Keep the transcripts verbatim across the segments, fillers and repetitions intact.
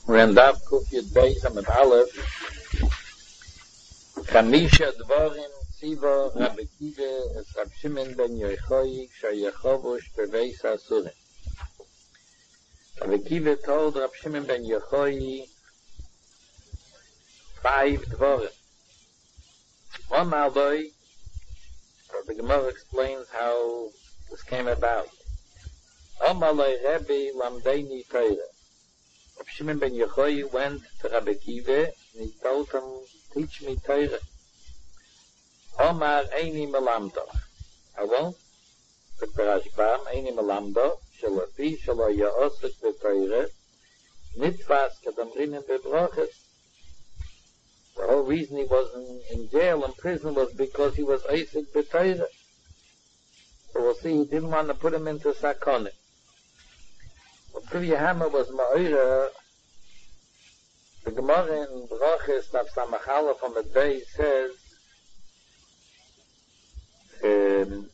We're in Daf Kuf Yud Beis Amud Aleph. Chamisha Dvorim Tziva Rabbi Kiva es Rab Shimon ben Yochai Shayachovush Beveis Asurim. Rabbi Kiva told Rab Shimon ben Yochai five Dvorim. One Maldoy, the Gemara explains how this came about. Amalei Rebbe Lamdeini Torah. Rab Shimon ben Yochai went to Rabbi Kiva and he told him, teach me Torah. Omar Eini Melamdo. I won't. The Rashbam Eini Melamdo. Shalafi Shala Ya'osik B'Torah. Nitfas Kadamrinim B'Brachas. The whole reason he was in, in jail and prison was because he was Osik B'Torah. So we'll see, he didn't want to put him into Sakonim. Priya Hammer was Ma'ira. The Gemara in Brachas of Samachala from the day says, um,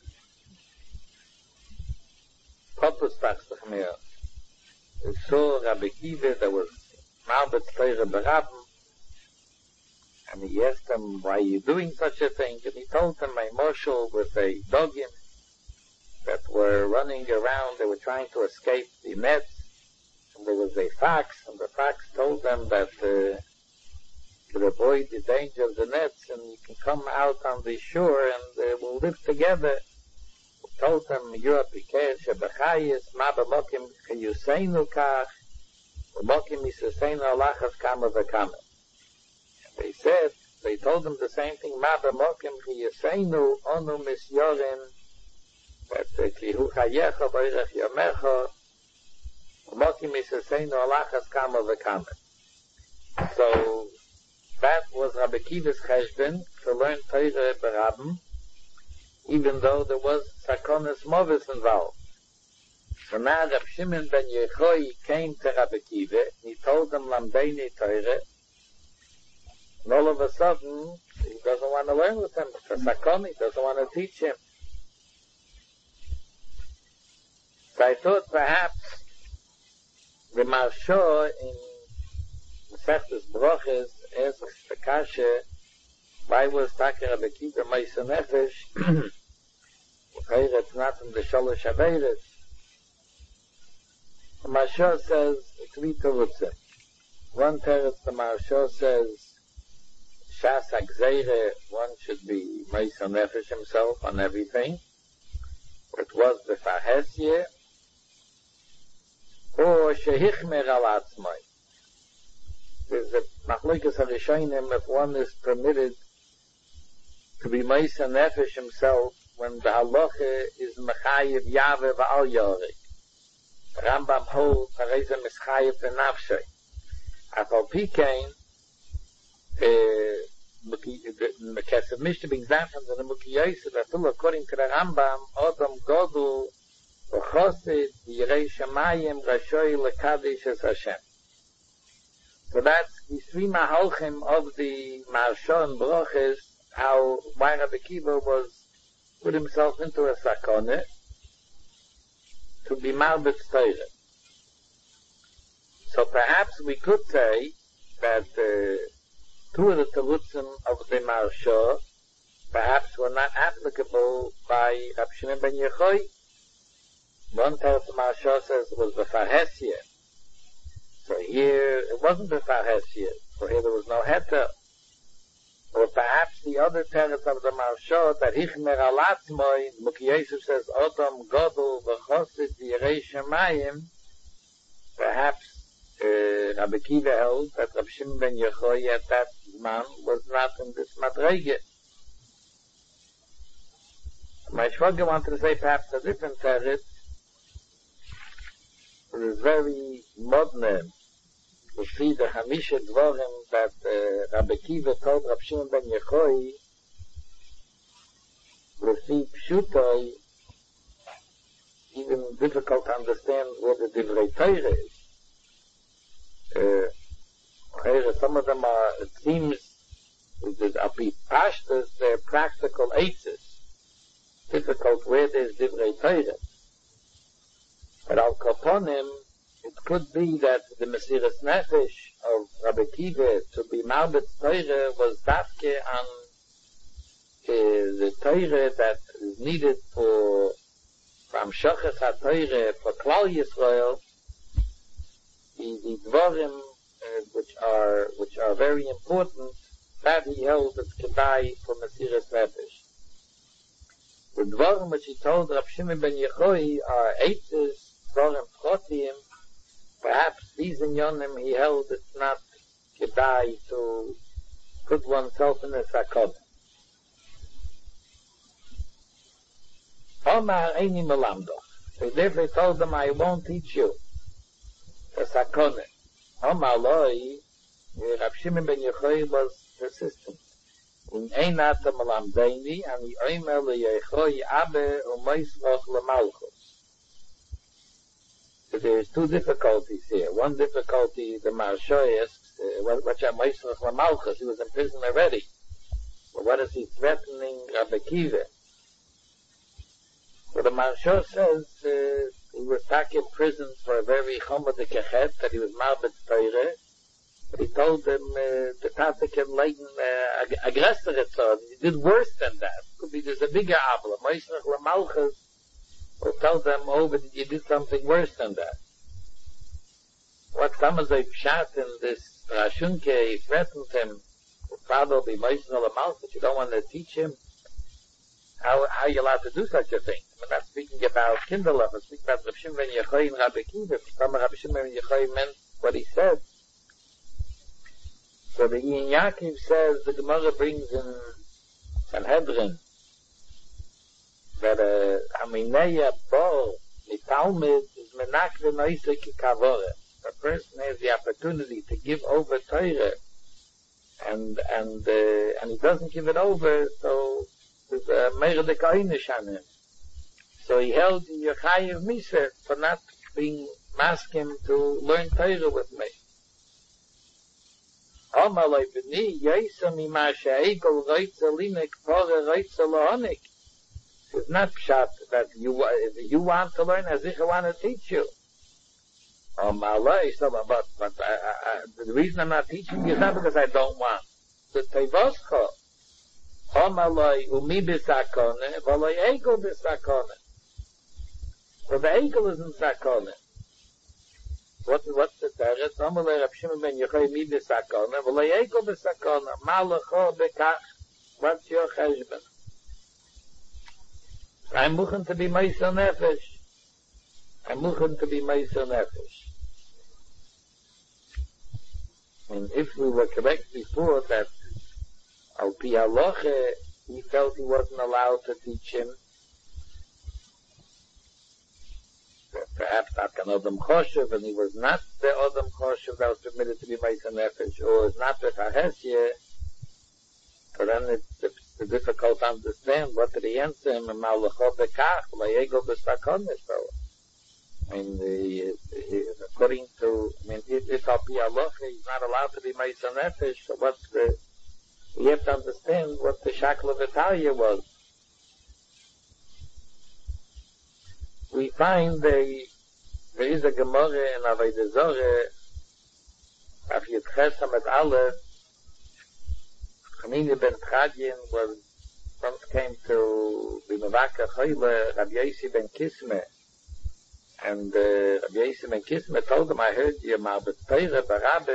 Popus Tachsachmir. They saw Rabbi Kiva, there was Malbet Torah Barabim, and he asked him, why are you doing such a thing? And he told him, my marshal with a dogim that were running around, they were trying to escape the nets, and there was a fox, and the fox told them that uh, to avoid the danger of the nets, and you can come out on the shore, and uh, we'll live together. He told them, you're Pikeh, Shebachayis, Ma B'mokim Chiyuseinu Kach, B'mokim Yisaseinu Alachas Kama V'Kama. And they said, they told them the same thing, Ma B'mokim Chiyuseinu Onu Misyorin, that Klihu Chayecha B'Irech Yamecha, Mokim Yisaseinu Alachas Kama V'Kama. So that was Rabbi Kiva's cheshbon to learn Torah Barabim, even though there was Sakonis Movis involved. So now Rab Shimon ben Yochai came to Rabbi Kiva, and he told him Lamdeini Torah, and all of a sudden he doesn't want to learn with him. The Sakon, he doesn't want to teach him. So I thought perhaps the Marsha in Masechtas Brachas asks the Kasha, why was Taka Rabbi Kiva Meisa Nefesh? It's not in the Shalosh Averes. The Marsha says three terutzim. One teretz, the Marsha says Shas HaGzeire, one should be Meisa Nefesh himself on everything. It was the Farhesye, or Shehichmer al Atzmai. There's a Machlokas HaRishonim if one is permitted to be Meisa Nefesh himself when the halacha is Mechayev Yave V'al Yorek. Rambam holds Hareza Mischayev V'nafshay. Afal Pikein, Mekesef Mishnah being that from the Nemuki Yosef, I feel according to the Rambam, Adam Godul V'chosid Yirei Shamayim Rashoy Lekadish Es Hashem. So that's the three mahalchim of the Marsha and Brachas, how why Rabbi Kiva was put himself into a sakone to be Malbet Torah. So perhaps we could say that uh, two of the terutzim of the Marsha perhaps were not applicable by Rab Shimon ben Yochai. One teretz the Marsha says was the Farhesye. So here, it wasn't the Farhesye. So here there was no Heta. Or perhaps the other teretz of the Marsha, that Hichmer al Atzmoi, Muki Yosef says, Odom Godel V'chosid Yirei Shemayim, perhaps uh, Rabbi Kiva held that Rab Shimon ben Yochai at that man was not in this Madrege. My Shvaga wanted to say perhaps a different teretz. It is very modern to see the Hamisha Dvorim that uh, Rabbi Kiva told Rab Shimon ben Yochai, Rafi Pshutai, even difficult to understand what the Divrei Torah is. Uh, some of them are, it seems, that Api Pashtas, they're practical eitzes. Difficult where there's Divrei Torah. But Al Kaponim, it could be that the Mesiras Nefesh of Rabbi Kiva to be Marbet Torah was dafke on uh, the Torah that is needed for from Shochas HaTorah for Klal Yisrael, the, the Dvorim uh, which are which are very important, that he held as Kedai for Mesiras Nefesh. The Dvorim which he told Rav Shimon ben Yochai are Eitzes, Dvorim Protiyim. Perhaps these in Yonim he held it's not Kedai to put oneself in a sakon. Omar Eini Melamdoch. So therefore he told them, I won't teach you the sakon. Omar Loi, Rav Shimon ben Yochai was persistent. In Einata Melamdeini, and he Omer leYochai Abe u'Moisroch leMalchus. So there is two difficulties here. One difficulty, the Marsha asks, uh, what, what Moisroch leMalchus? He was in prison already. But what is he threatening Rabbi Kiva? So the Marsha says uh, he was stuck in prison for a very chomodik echet, that he was Marbet Torah. But he told them uh, the Tatik and Leighton uh, aggressor it so. He did worse than that. Could be there's a bigger abla. Moisroch leMalchus will tell them, oh, but you did something worse than that. What some of the pshat in this Rashunke, he threatened him, father will be Moisroch leMalchus, you don't want to teach him how how you're allowed to do such a thing. We're not speaking about Kinderlach, we're speaking about Rav Shimon ben Yochai and Rabbi Kiva. Some of Rabbi Shimon ben Yochai meant what he said. So the Ian Yaakov says, the Gemara brings in Sanhedrin, that a Amineya Bo, the Talmud, is menakve noise ki kavore. A person has the opportunity to give over Torah, and and uh, and he doesn't give it over, so there's a meirede kainish on him. So he held Yochayev Misa for not being masking to learn Torah with me. Amalei b'ni yisam imasha egel reitzel linek pore reitzel lahonik. It's not pshat that you you want to learn as if I want to teach you. Amalei, so but but I, I, the reason I'm not teaching you is not because I don't want. The tevoscha. Amalei umi b'sakone, v'alei egel b'sakone. So the egel is in sakone. What, what's the teretz? Amalei Rav Shimon ben Yochai mi b'sakona, v'lo yeko b'sakona, malacho bekach, what's your cheshbon? I'm muchen to be meisel nefesh. I'm muchen to be meisel nefesh. And if we were correct before that, al pi halacha, he felt he wasn't allowed to teach him, perhaps not an Adam Choshev, and he was not the Adam Choshev that was permitted to be Meisel Nefesh, or is not the Chahesye, so then it's, it's difficult to understand what did he answer him, and Malacho Bekach, Layego Besakonis, so, I mean, the, the, according to, I mean, if, if Al Pi Halacha, he's not allowed to be Meisel Nefesh, so what's the, you have to understand what the Shakla of Italia was. We find a, there is a Gemara in Avodah Zorah, Af Yitches Hamet Aleph, Chanina ben Chadyin was, once came to the Mevaka Choyle, Rabbi Yossi ben Kisme, and uh, Rabbi Yossi ben Kisme told him, I heard you Marbet Torah Barabim,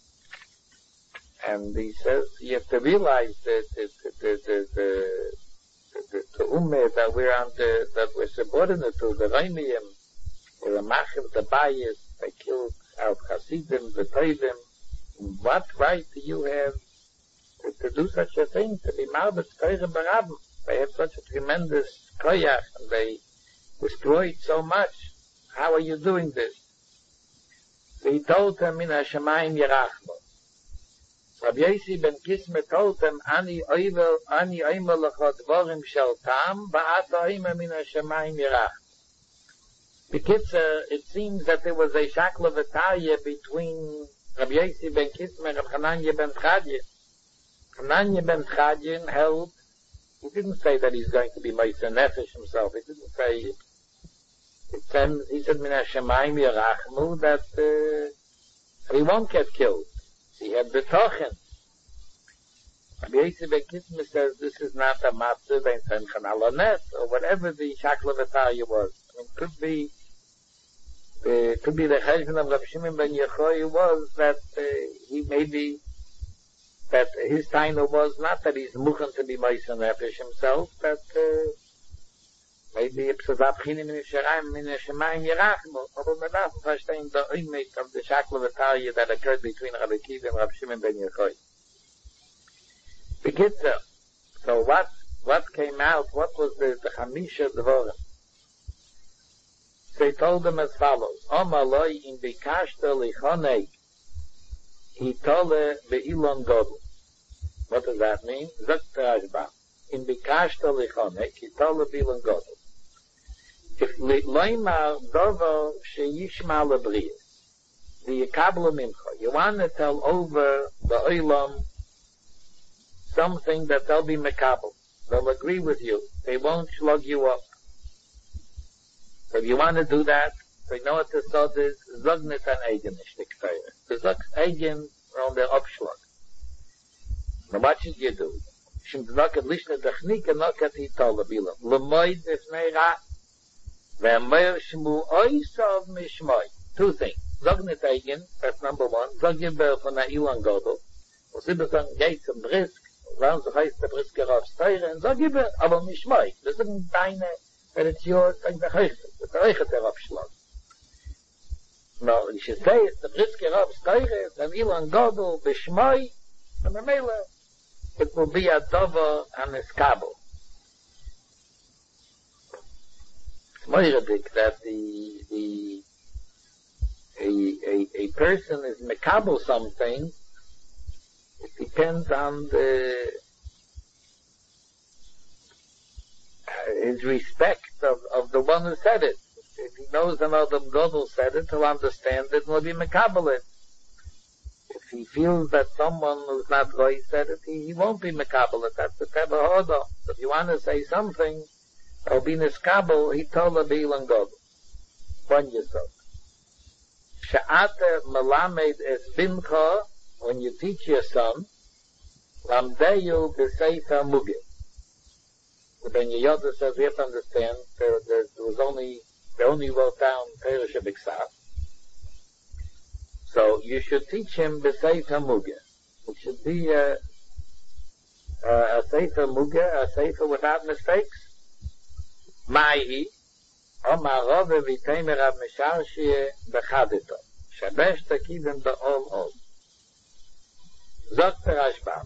and he says, you have to realize that the, the, the, the the, the ummah that we're under, that we're subordinate to, the Raimiyim, the Machim, the Bayis, they killed out Hasidim, the Toivim. What right do you have to, to do such a thing, to be Marbet Torah Barabim? They have such a tremendous koyach, and they destroyed so much. How are you doing this? So he told them, in Hashemayim Yerachmo. Rabbi Yossi ben Kisme told them, Ani oivel, ani oimer lecho dvorim shel tam, va'ata oimer min hashemayim yirach. Bekitzer, it seems that there was a shakla v'taya between Rabbi Yossi ben Kisme and Rabbi Hananya ben Chadyin. Hananya ben Chadyin held, he didn't say that he's going to be Meisel Nefesh himself, he didn't say, It says, he said, Min Hashemayim Yerachmu, that uh, he won't get killed. He had betochen. Rabbi Yossi ben Kisma says, this is not a matzah, ben Senchan Alonet, or whatever the Shakla V'Tarya was. I mean, could be, uh, could be the Cheshbon of Rav Shimon ben Yochai was that uh, he maybe, that his taina was not that he's muchen to be Moshe Nefesh himself, that uh, maybe it's a Zabchinim in Yisharayim, in Yishamayim Yerachmu, but man darf verstehen the image of the Shakla V'Tarya that occurred between Rabbi Akiva and Rav Shimon ben Yochai. Begitzer. So what, what came out, what was the, the Chamisha Dvorim? They told them as follows, Omaloi in Bikashta Lichonei, Hitole Be'ilon Godel. What does that mean? Zok Rashba. In Bikashta Lichonei, Hitole Be'ilon Godel. If Loimar Dovo Sheyishma Lebriyas, the Yekabla Mincha, you want to tell over the Olam something that they'll be mekabel. They'll agree with you. They won't slug you up. So if you want to do that, they know what the sod is, Zognet an Eigen is the Kfeir. The Zog Eigen are on their upschlag. Now what should you do? Shim Tzvak at Lishna Technik and not at Hitol Abilam. Lemoid if Neira, Ve'amer Shmu Oisov Mishmoy. Two things. Zognet Eigen, that's number one. Zoggeber von Ilan Godel. Und sie besagen, geht zum Brisk, warum so heißt der Brisker auf Steire, und sag ich, aber mich schmei. Das sind deine, wenn es hier, sag der Heiße, der Reiche der Abschlag. No, ich say, it's the Brisker auf Steire, and Ilan Godel, beschmei, and the Mele, it will be a dover and a skabel. It's more ridiculous that the, the, a, a, a person is mekabel something. It depends on the, uh, his respect of, of the one who said it. If he knows another Godel said it, he'll understand it and will be mekabel it. If he feels that someone who's not Goy said it, he, he won't be mekabel it. That's the Teba Hodo. So if you want to say something, it'll be niskabel, he told a Bilan Godel. One yesod. Sha'ate melamed es bincha, when you teach your son, Lamdeyu b'seita mugit. The Ben Yehoyada says we have to understand there, there, there was only, they only wrote down Perish B'Ksav. So you should teach him b'seita mugit. It should be a, a, a seita mugit, a seita without mistakes. Ma'hi, Omar Rove v'teimer av misharshie b'chadito. Shabesh takivim ba'ol ol. Sagt der Rashbam.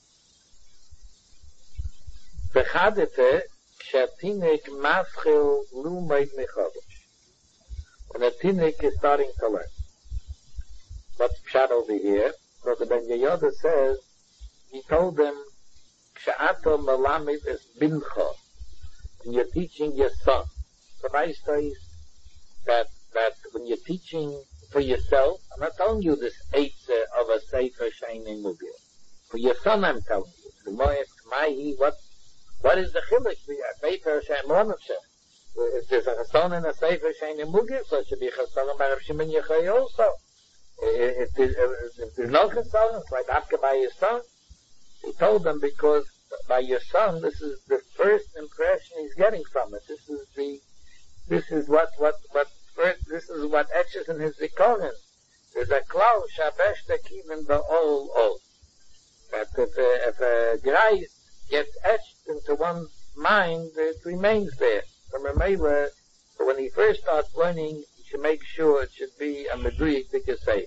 Bechadete, כשהתינוק מתחיל ללמוד מחדש. When a teenager is starting to learn. What's pshat over here? So the Ben Yehoyada says, he told them, כשאתה מלמד es bincha, when you're teaching your son. So I say that, that when you're teaching for yourself, I'm not telling you this eitzah of a sefer sheinin mugir. For your son, I'm telling you. The moed mahi, what, what is the chiluk? A sefer shein monadshe. If there's a chasson and a sefer sheinin mugir, so it should be a chasson by Rav Shimon Yochai also. If there's no chasson, it's like afka by your son. He told them because by your son, this is the first impression he's getting from it. This is the, this is what, what, what, first, this is what etches in his zikorin. There's a klaus, shabesh tekivin ba'ol ol. That if a, if a greis gets etched into one's mind, it remains there. From a mele, so when he first starts learning, he should make sure it should be a meduyik dikaseifa.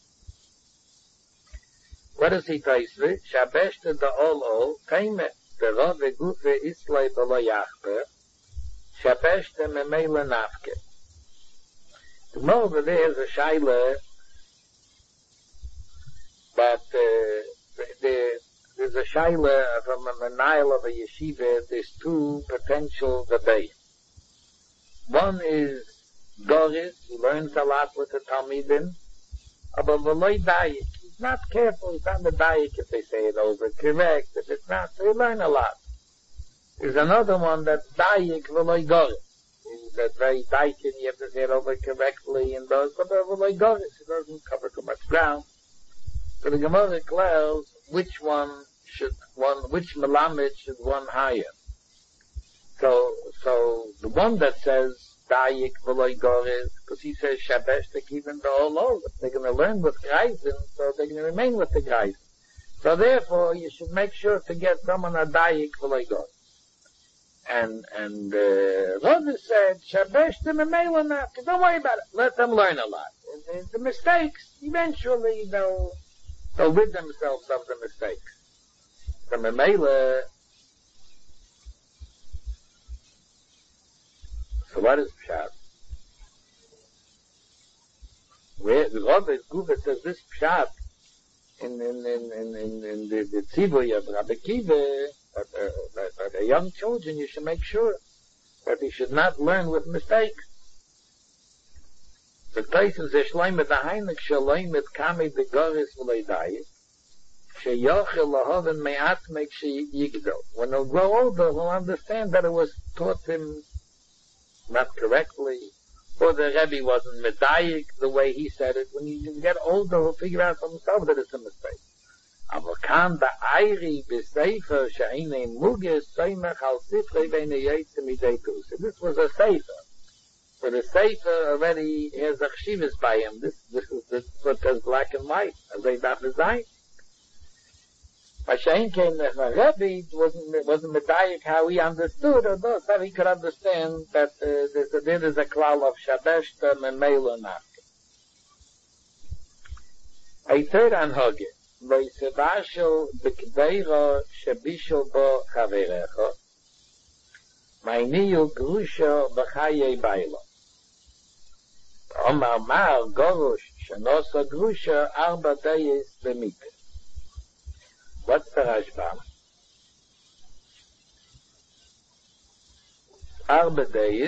What does he taste with? Shabesh te da'ol ol, kaimet, the rove gufe islay b'lo yachber, shabesh te memele nafke. The more over there is a shaila that uh, the, there's a shaila from a manile of a yeshiva. There's two potential debates. One is Goris, he learns a lot with the Talmidim, but v'loi dayik, he's not careful, he's not the dayik if they say it over, correct, if it's not, so he learn a lot. There's another one that's dayik v'loi Goris. He's that very daikin, you have to say it over correctly, and those, but over like Goris, it doesn't cover too much ground. So the Gemara declares which one should one, which Melamed should one hire. So, so the one that says Dayik v'loy Goris, because he says Shabesh to keep them all over. They're going to learn with Greisen, so they're going to remain with the Greisen. So therefore, you should make sure to get someone a Dayik v'loy Goris. And, and, uh, Rose said, Shabesh to Memela not, don't worry about it, let them learn a lot. And, and the mistakes, eventually they'll, they'll rid themselves of the mistakes. The Memela, so what is Pshat? Where, the Rose Gufa says this Pshat, in, in, in, in, in, in the, the Tzivoy of Rabbi Kiva, But, uh, that, that a young children, you should make sure that he should not learn with mistakes. The Taisin says, Shloim et ha'heinik shaloim et kami begoris v'leidayit, sheyochel lahoven me'at mek sheyigdol. When he'll grow older, he'll understand that it was taught him not correctly, or the Rebbe wasn't medayik the way he said it. When you get older, he'll figure out for himself that it's a mistake. Aber kan da Eiri b'Sefer she'inei mugis soimach al sifrei b'nei yetze midei tus. This was a Sefer. So the Sefer already has a chshivas by him. This, this is, this is what says black and white, as they daf design. Mashain came that the Rebbe wasn't, wasn't medayik how he understood, or thus that he could understand that uh, there's a, there is a klal of Shabeshta Memela Nafke. A third anhage. Lo yisevashel b'kdeira shebishel bo chaverecha, ma'iniyu grusha b'chayei baylo. Omar mar gorosh shenosa grusha arba dayes b'mikah. What's the Rashbam? Arba dayes,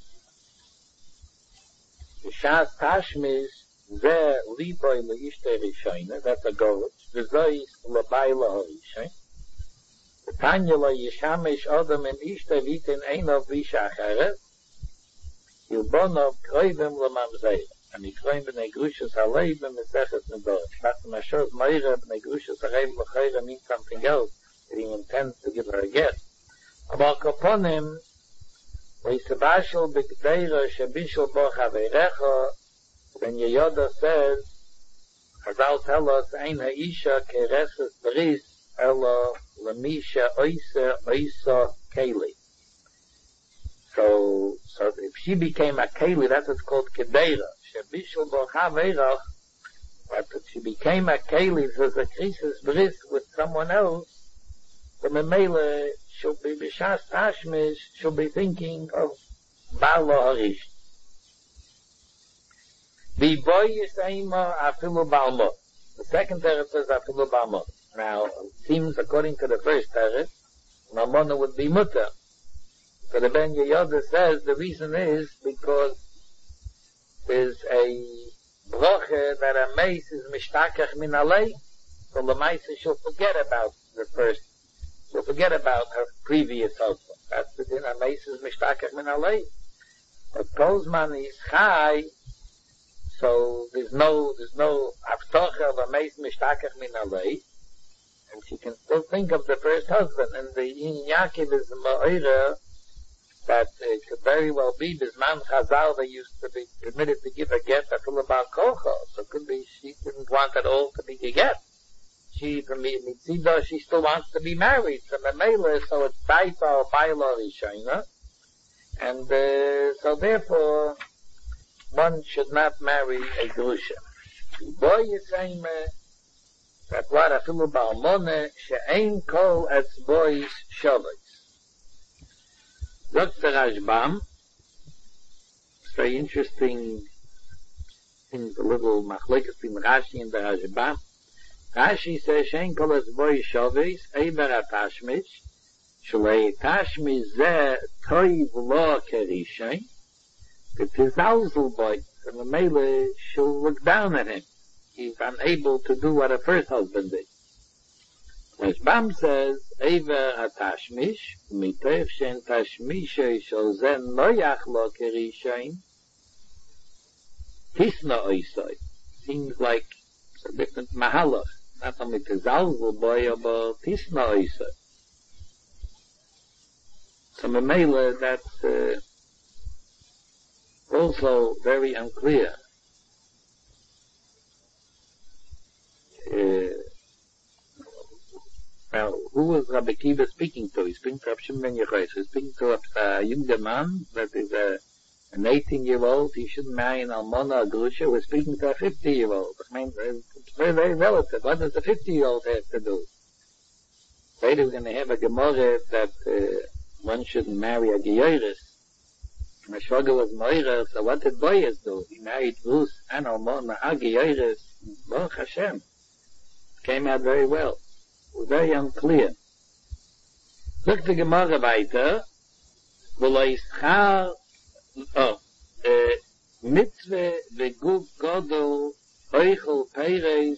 b'shas tashmiz, Ze liboy leishte rishoyne, that's a gorosh. V'zois lebayla harishoyn. V'tanya lo yishamish odom im ishte vitin einov visha acheret. Yilbonov kroivim lemamzeir. And he claimed b'nei grushas halei b'mesechet nedorish. That's the Mashos Meira b'nei grushas halei b'chayra means something else that he intends to give her a gift. But kaponim, v'yisabashel b'kdeira shebishel bo chaverecha. When Yehoda says, Chazal tell us, Ein ha'isha kereses bris, elo lemisha oisa oisa keli. So, so if she became a keli, that's what's called kedeira. Shebishul bo chaverach, but if she became a keli, so the krisis bris with someone else, the memela she'll be b'shas tashmish, she'll be thinking of Bala Harish. The boy is Aima Afilu Balmo. The second teretz says Afilu Balmo. Now, it seems according to the first teretz, Mamona would be Mutter. So the Ben Yehoda says the reason is because there's a broche that a mace is mishtakach min alei, so the mace she'll forget about the first, she'll forget about her previous husband. That's the din, a mace is mishtakach min alei. But Kozman is chai, so there's no, there's no haftocha of a mace mishtakach min alei, and she can still think of the first husband. And the in Yaakov is ma'ira that it could very well be Bisman Chazal they used to be permitted to give a get a full about kocho. So it could be she didn't want at all to be a get. She from Mitzida she still wants to be married. So Memela, so it's Daita or Baila Rishayna. And uh, so therefore one should not marry a Grusha. Boy is saying that what a full about Mone she'ain kol as boys shavos. Doctor Rashbam, it's very interesting, things a little machlekes in Rashi and the Rashbam. Rashi says, Shein kol es boy shavis, eiber atashmish, shalei tashmish ze toiv lo kerishain, it's his household boy, and the mele she'll look down at him. He's unable to do what a first husband did. Rashbam says, Ever ha-tashmish, mitoch shen tashmishe shel zen noyach lo kerishain, tisna oisoi. Seems like it's a different mahalach. Not only tizalzel boy, but tisna oisoi. So Mamela, that's uh, also very unclear. Uh, now, who was Rabbi Kiva speaking to? He's speaking to Rabbi Shimon ben Yochai. He's speaking to a younger man that is a, an eighteen-year-old. He shouldn't marry an almana, a grusha. We're speaking to a fifty-year-old. I mean, it's very, very relative. What does the fifty-year-old have to do? Later we're going to have a Gemara that uh, one shouldn't marry a Geyeris. Meshvaga was Moira, so what did Boyes do? He married Rus and Almona, a Geyeris. Baruch Hashem. Came out very well. It was very unclear. Look the Gemara weiter. V'lo yischar, oh, mitzvah v'guf godol oichel peires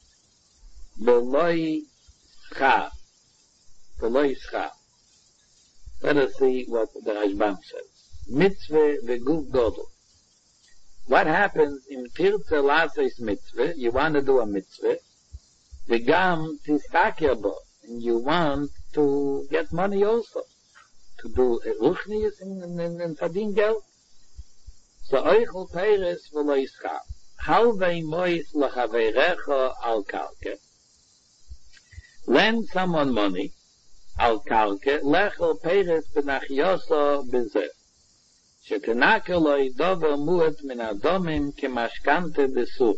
v'lo yischar. V'lo yischar. Let us see what the Rashbam says. Mitzvah v'guf godol. What happens in Tirtze Lases mitzvah? You want to do a mitzvah. V'gam tistaker bo. And you want to get money also. To do ruchnius and, and, and verdien geld. So oichel peires v'lo yischar. Halvei mois l'chaveirecho al kalke. Lend someone money. Al kalke. Lechel peires b'nachyoso b'zeh. שתנקה לו ידובר מועט מן הדומים כמשכנתה דסורה.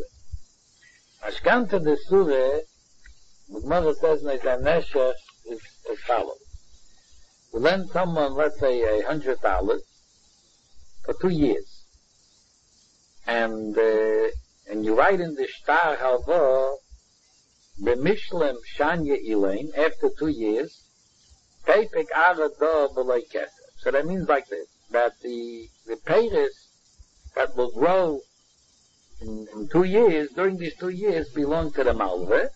משכנתה דסורה, Gemara says that the neshech is as follows. You lend someone, let's say, a hundred dollars for two years. And, uh, and you write in the shtar halva, b'mishlem shanya ilain, after two years, pepek ara do b'loi kesef. So that means like this, that the, the payers that will grow in, in two years, during these two years, belong to the malveh.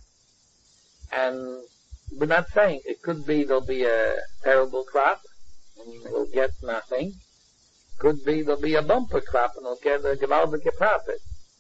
And we're not saying, it could be there'll be a terrible crop, and we'll get nothing. Could be there'll be a bumper crop, and we'll get a gewaldige profit.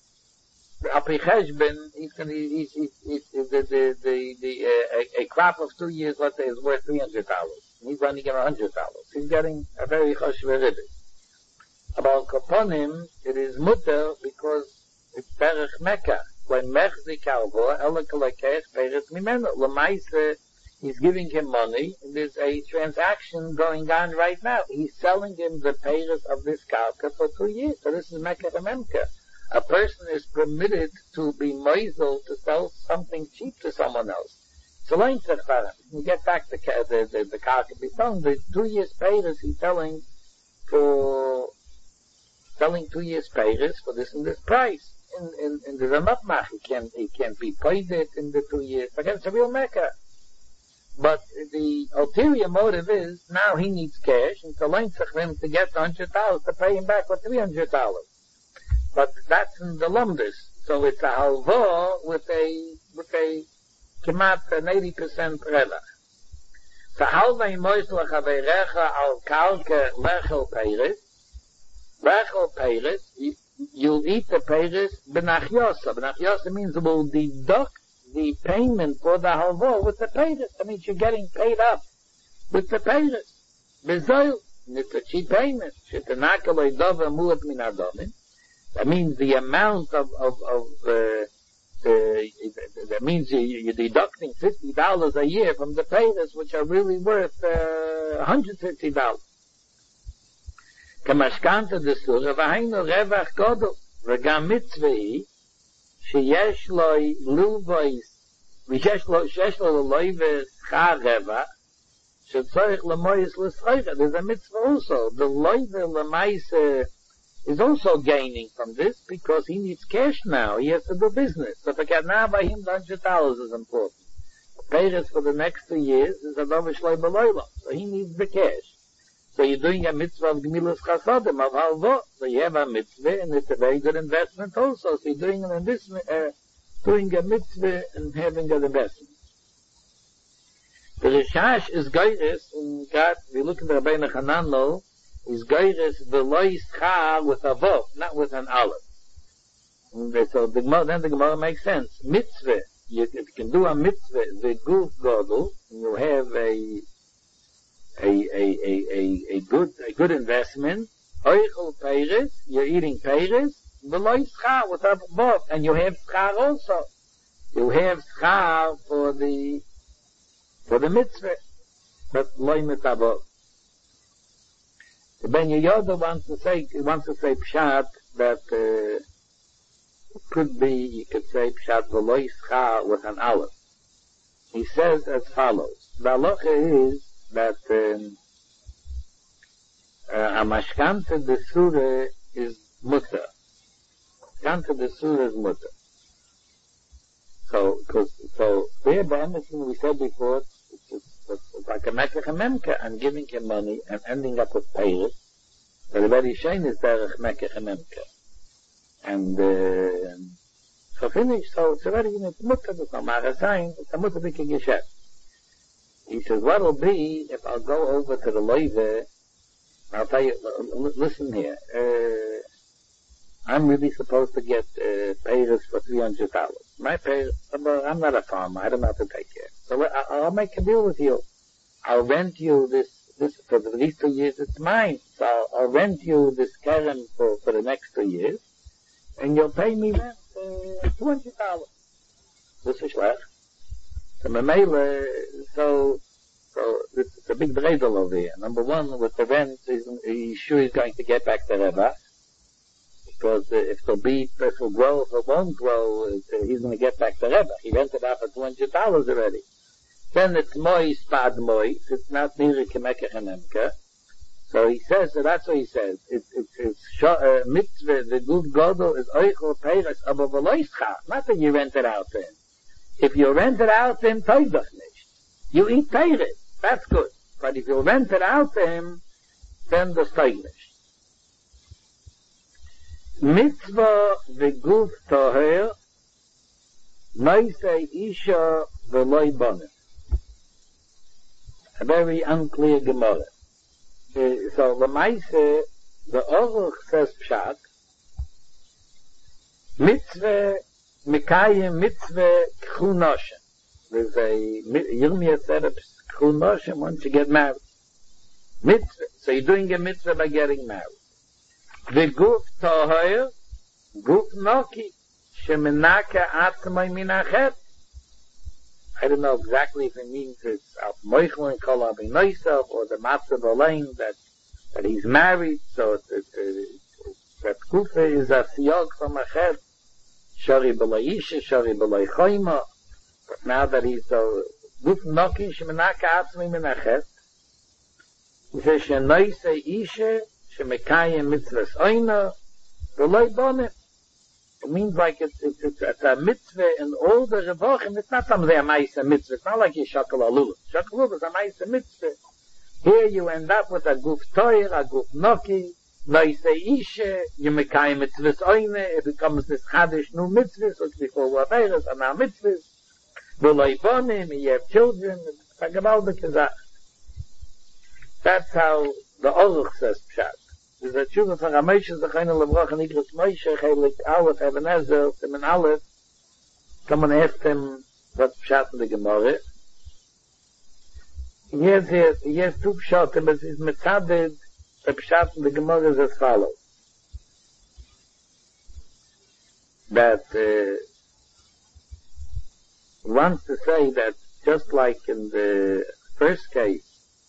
Api Cheshbin, he's gonna, he's, he's, he's, he's, the, the, the, the, uh, a, a crop of two years, let's say, is worth three hundred dollars. And he's only getting one hundred dollars. He's getting a very choshev ribbit. About Koponim, it is mutter because it's Berech Mecca. When Mechzik Alvo, Elakalekech, Peres Mimeno. Lamaise, he's giving him money, and there's a transaction going on right now. He's selling him the Peres of this Kalka for two years. So this is Mecca Rememka. A person is permitted to be moizel to sell something cheap to someone else. So lein tzechvarim. You get back the the the, the Kalka be selling. The two years Peres he's selling for selling two years Peres for this and this price. In, in, in the Ramapmach, he can, he can be paid it in the two years. Again, it's a real Mecca. But the ulterior motive is, now he needs cash, and so length for him to get one hundred dollars to pay him back for three hundred dollars. But that's in the lumdus. So it's a halva with a, with a, kemat an eighty percent relach. So halva imois l'chaveirecha al kalke lechel peiris, lechel peiris, you'll eat the payers benachyosa. Benachyosa means we'll deduct the payment for the halva with the payers. That means you're getting paid up with the payers. Bezoil, it's a cheap payment. Shetanakalo idova muat min adomin. That means the amount of, of, of, uh, uh, that means you, you're deducting fifty dollars a year from the payers, which are really worth, uh, one hundred fifty dollars. כמשכנתה דסורה, והיינו רווח גודל, וגם מצווה היא, שיש לו לובויס, ויש לו, שיש לו ללוי ושכר רווח, שצריך למויס לסחוירה. There's a mitzvah also. The loive lemaise is also gaining from this, because he needs cash now. He has to do business. So forget now by him, the one hundred dollars is important. The payers for the next two years is a dovish loy beloylo. So he needs the cash. So you're doing a mitzvah of Gemilas Chasodim, of Halvo. So you have a mitzvah, and it's a very good investment also. So you're doing an investment, uh, doing a mitzvah and having an investment. The Rishash is Geiris, and God, we look at the Rabbeinu Hananel, is Geiris the loy schar with a vav, not with an aleph. And so the Gemara, then the Gemara makes sense. Mitzvah, you, if you can do a mitzvah, the guf godel, you have a, a, a, a, a, a good, a good investment. Oichel peiris, you're eating peiris, the loy schar with a vav, and you have schar also. You have schar for the, for the mitzvah, but loy mitzvah. The Ben Yehoyada wants to say, wants to say pshat that, uh, it could be, you could say pshat v'lo schar with an aleph. He says as follows. The halacha is that, um, uh, a mashkanta de surah is mutter. Mashkanta de surah is mutter. So, cause, so, there, by anything we said before, it's, it's, it's like a mekach memka. I'm giving him money and ending up with payers. But the very shame is derech mekach memka. And, uh, so finished, so it's already, it's mutter, it's not matter sign, it's a mutter big geschäft. He says, what'll be if I'll go over to the loive, I'll tell you, l- listen here, uh, I'm really supposed to get, uh, payers for three hundred dollars. My payers, I'm not a farmer, I don't know how to take care. So I'll make a deal with you. I'll rent you this, this, for the next two years, it's mine. So I'll, I'll rent you this keren for, for the next two years, and you'll pay me rent, uh, two hundred dollars. This is schlecht. So Mamela, so, so, it's a big dreidel over here. Number one, with the rent, he's, he's sure he's going to get back the Rebbe. Because uh, if it'll be, if it'll grow, if it won't grow, uh, he's going to get back the Rebbe. He rented out for two hundred dollars already. Then it's moi spad moi, it's not nearly kemekach and emke. So he says, so that's what he says. It's, it's, it's, uh, mitzvah, the good godel is oichel peiris, aber veloischach. Not that you rent it out to him. If you rent it out to him, toidach nicht. You eat peiris, that's good. But if you rent it out to him, then the toid nicht. Mitzvah v'guf toher, noisei isha v'loi bonim. A very unclear Gemara. Uh, so the Maise, the Aruch says pshat, mitzvah, mikayim mitzvah k'chunoshem. There's a, Yirmiyah said a k'chunoshem once you get married. Mitzvah. So you're doing a mitzvah by getting married. The guf toher, guf noki, shemenaka atzmai minachet. I don't know exactly if it means it's al moichel and kol abinoisav, or the matzav alain that that he's married. So it, it, it, it, that gufa is a siyog from a chet, shari b'lai isha, shari b'lai choyma. But now that he's so guf noki shemenaka atzmai minachet, he says shenoise isha. Shemekayim mitzvahs oina, v'loi bonim. It means like it's, it's, it's, it's a mitzvah in all the revochim. It's not something a ma'isa mitzvah. It's not like you shakal alula. Shakal alula is a ma'isa mitzvah. Here you end up with a guf toir, a guf noki, loise ishe, you mekayim mitzvahs oina, it becomes this chadish new mitzvahs, which before were averas, are now mitzvahs. V'loi bonim, you have children, it's a gavaldik kazach. That's how the Aruch says pshat. There's a tshuva from Rameshes, the Chayna Levrach, and Igros Moshe, Chelik Aleph, Eben Ezer, Simen Aleph. Someone asked him what's pshat in the Gemara. He has here, he has two pshat, but his metzaded, the pshat in the Gemara is as follows. That, uh, he wants to say that just like in the first case,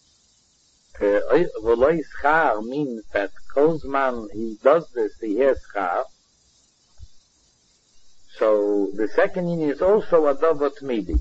V'loi schar means that Kozman, he does this, he has schar. So the second union is also a dovot midi.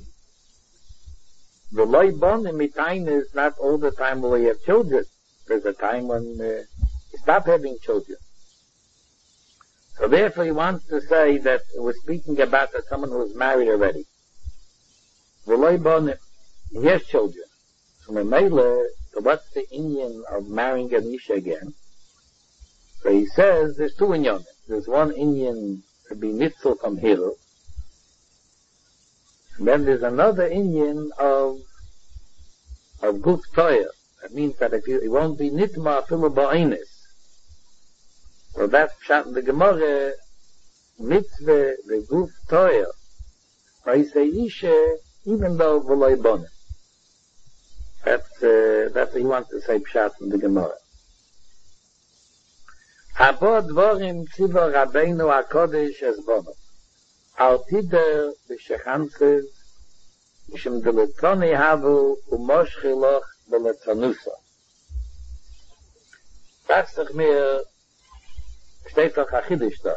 V'loi bonim mitain is not all the time when you have children. There's a time when uh, you stop having children. So therefore he wants to say that we're speaking about that someone who's married already. V'loi bonim, he has children. So Memele, so what's the Indian of marrying an Isha again? So he says there's two Inyanim. There's one Indian to be nitzel from Hiru. And then there's another Indian of of Guf Toyer. That means that if you, it won't be Nitma Afilu Ba'inus. So that's Pshat in the Gemara, Mitzvah, the Guf Toyer. I say Ishe, even though V'loi Bonim. That's, uh, that's what he wants to say Pshat in the Gemara. Habo Dvorim Tziva Rabbeinu HaKodesh Ezbono. Al Tider B'Shechantzes Mishim Deletzoni Havu Umosh Chiloch Beletzonusa. Sagst doch mir, steht doch Achidish da,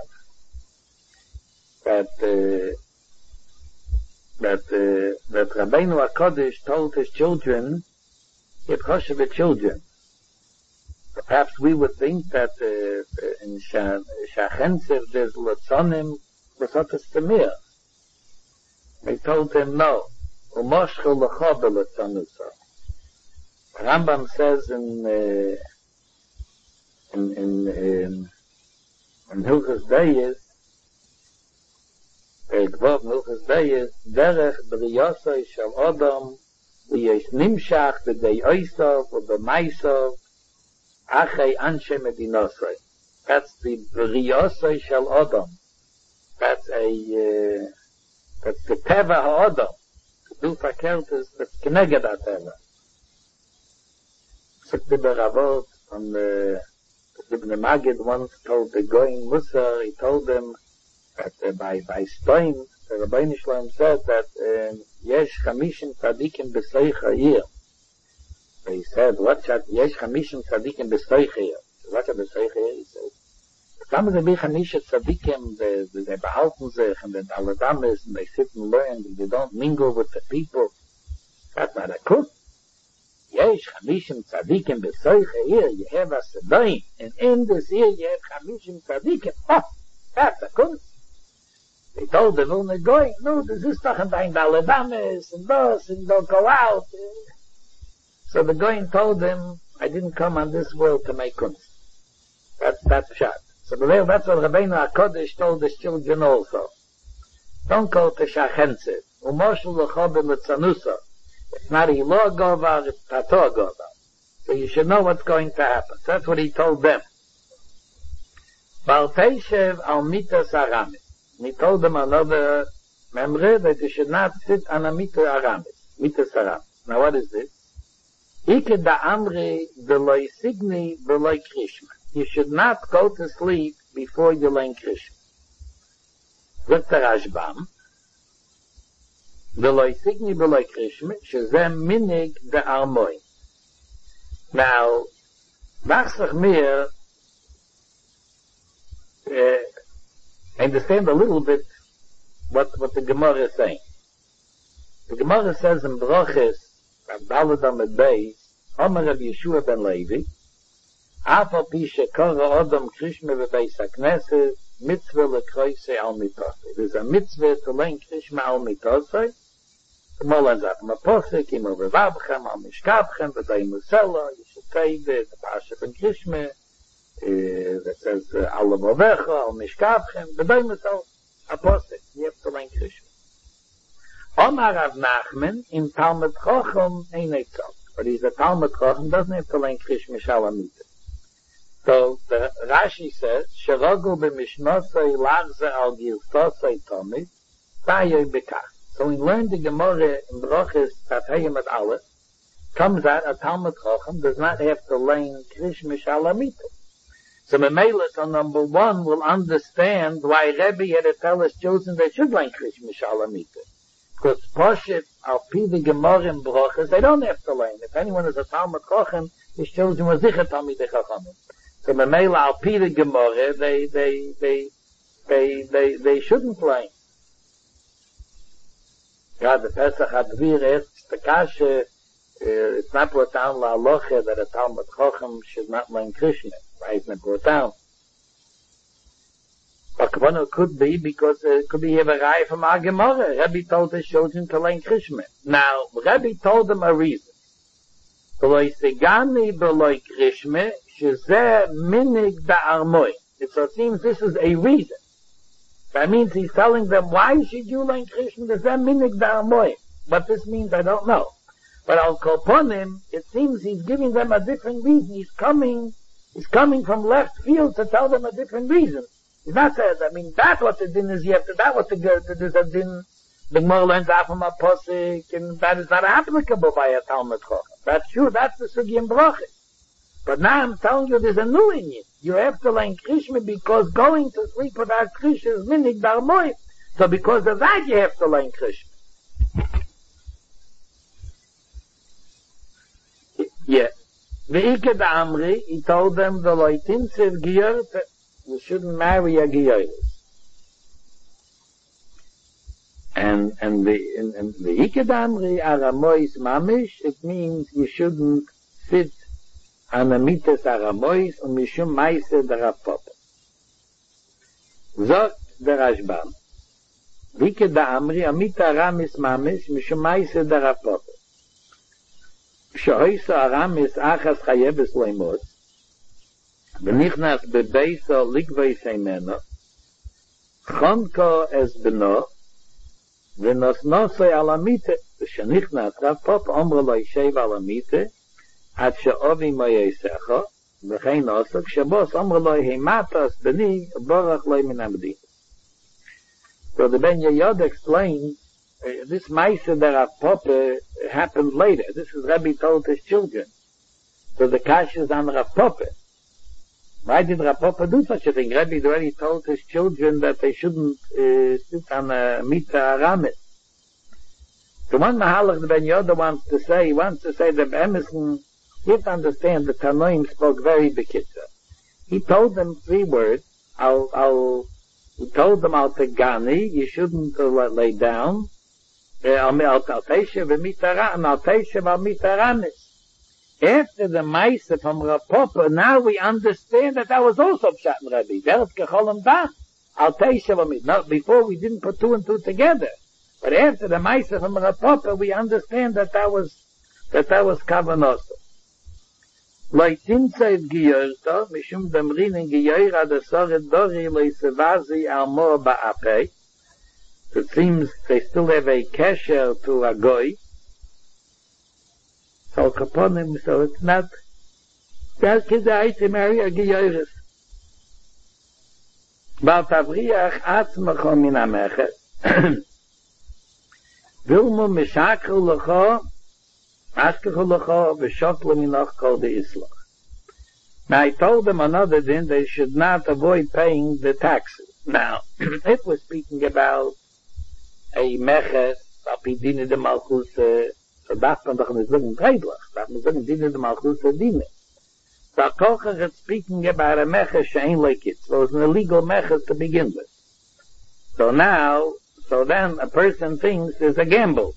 that, uh, that, uh, that Rabbeinu HaKodesh told his children, get choshev the children. Perhaps we would think that uh, in Shachensev there's Letzonim L'sotas Tamir. They told him no. Umoshchel L'cho Beletzonusa. Rambam says in uh, in in in, in Hilchos Deyes, Gvov Hilchos Deyes, Derech B'riyosai Shel Odom V'yesh Nimshach B'dei Oisov V'b'maisov Achei Anshe Medinosai. That's the B'riyosai Shel Odom. That's a uh, that's the Teva HaOdom. To do verkehrt is that's Kneged HaTeva. Sukti B'Ravot on the Ibn Magid once told the Goyin Musa, he told them that uh, by by Stein, the Rabbeinu Shalom said that um, Yesh Chamishim Tzadikim B'Soich HaYir. He said, what's that? Yesh Chamishim Tzadikim B'Soich HaYir. What's that B'Soich HaYir? He said, some of the big Chamisha Tzadikim, they, they behalten sich, and then alle Dames, and they sit and learn, and they don't mingle with the people. That's not a good. Yesh Chamishim Tzadikim B'Soich HaYir, you have a Sedaim, and in this year you have Chamishim Tzadikim. Oh, that's a good. They told the Vilna Goy, no, this is doch in dein Daladames, and those, and they'll go out. So the Goy told them, I didn't come on this world to make kunst. That's, that's shot. So that's what Rabbeinu HaKodesh told his children also. Don't go to Shachensev. Umoshel L'cho Beletzonusa. It's not Ilo Govar, it's Tato Govar. So you should know what's going to happen. So that's what he told them. Bal Teishev Al Mitas Aramis. And he told them another memory that you should not sit on a Mitas Aramis. Mitas Aramis. Now what is this? Ike da Amri V'loi Signi V'loi Krishma. You should not go to sleep before you learn Krishma. Look the Rashbam. V'loi Signi V'loi Krishma, Shezem Minig de Armoy. Now, Nachsach Mir, uh, understand a little bit what, what the Gemara is saying. The Gemara says in Broches, Abdaladam et Beis, Omer Rabbi Yeshua ben Levi, Afal pi shekora Odom Krishma v'beis HaKnesset, mitzvah lekroise al mitosei. There's a mitzvah to learn Krishma al mitosei. The Molan sagt, ma posek, im ovevavchem, al mishkavchem, v'day musela, you should say the, the Pasha from Krishma, uh, that says, al ovevecha, al mishkavchem, v'day musela, a posek, you have to learn Krishma. Omar Rav Nachman, in Talmud Chochem, ain't it so. But he's a Talmud Chochem, doesn't have to learn Krishma shalamita. So the Rashi says, "Sherogu b'mishnosei lachze al giltosei tomid, bayoy bekach." So we learned the Gemara in Broches Tatayim at Aleph. Comes out a Talmud Chacham does not have to learn Krishma shalamita. So Memela, so number one, will understand why Rebbe had to tell his children they should learn Krishma shalamita. Because Poshet al pi the Gemara in Broches, they don't have to learn. If anyone is a Talmud Chacham, his children were zicher Talmidei Chachamim. So Memela al pi the Gemara, they, they, they, they, they, they shouldn't learn. God, the Pesach Hadvir asks the Kasha, uh, it's not brought down la aloche that a Talmud Chacham should not learn Krishna. Why isn't it brought down? But Kavana could be because uh, it could be a Rai from our Gemara. Rebbe told his children to learn Krishna. Now, Rebbe told them a reason. V'loi sigani v'loi Krishna, shezeh minig da'armoi. It so seems this is a reason. That means he's telling them, why should you learn Krishna? There's that minig da'armoi. What this means, I don't know. But Al Koponim, it seems he's giving them a different reason. He's coming, he's coming from left field to tell them a different reason. He's not saying, I mean, that's what the din is, you have to, that what the, there's a din, the Gemara learns out from a posik, and that is not applicable by a Talmud Chacham. That's true, that's the Sugi in Brachis. But now I'm telling you there's a new in it. You have to learn Krishma because going to sleep without Krishma is minig darmoy. So because of that you have to learn Krishma. Yeah. Ve'ike da Amri, he told them the Leitin says Giyot, you shouldn't marry a Giyotis. And, and the, and, and the Ve'ike da Amri, Aramois Mamish, it means you shouldn't sit an amites Aramois und mishum meise der Rav Papa. Zot der Rashbam. Vike da Amri, amit Aramis Mamish, mishum meise der Rav Papa. Shoyso Aramis achas chayeves leimot, v'nichnas bebeiso ligvei seimeno, chonko es beno, v'nosnosoi alamite, v'shenichnas Rav Papa omro lo yishev alamite, עד שאובי מויסך, וכן עוסק, שבוס אמר לו, הימטוס בני, בורח לו מן המדינה. So the Ben Yod explains, uh, this Maisa that Rav Papa happened later. This is Rabbi told his children. So the Kash is on Rav Papa. Why did Rav Papa do such a thing? Rabbi already told his children that they shouldn't uh, sit on a Mita Aramis. So one Mahalach the Ben Yoda wants to say, he wants to say that Emerson, you have to understand that Tanoim spoke very bekitza. He told them three words. I'll, I'll, he told them al tegani, you shouldn't uh, lay down. Al teishev v'mitara, and al teishev al mitaramis. After the Maisa from Rav Papa, now we understand that that was also Pshat and Rabbi. Veret kecholam da, al teishev al mitara. Before we didn't put two and two together. But after the Maisa from Rav Papa, we understand that that was, that that was Kavanos. Leitin seid Giyorta, mishum damrin in Giyor ad asoret dori leisevazi almor ba'apei. It seems they still have a kesher to a goy. So kaponim, so it's not, that kedai to marry a Giyoris. Bal tavriach atzmacho min amechet. Vilmu mishakru lecho, Askachu lecho v'shoklu minoch kol de islach. Now I told them another din they should not avoid paying the taxes. Now, it was speaking about a meches, apidine de malchus, so darf man doch nicht sagen dreidlich, darf man sagen dine de malchus dine. So Kocher is speaking about a meches she'ain like it, so it's an illegal meches to begin with. So now, so then a person thinks it's a gamble.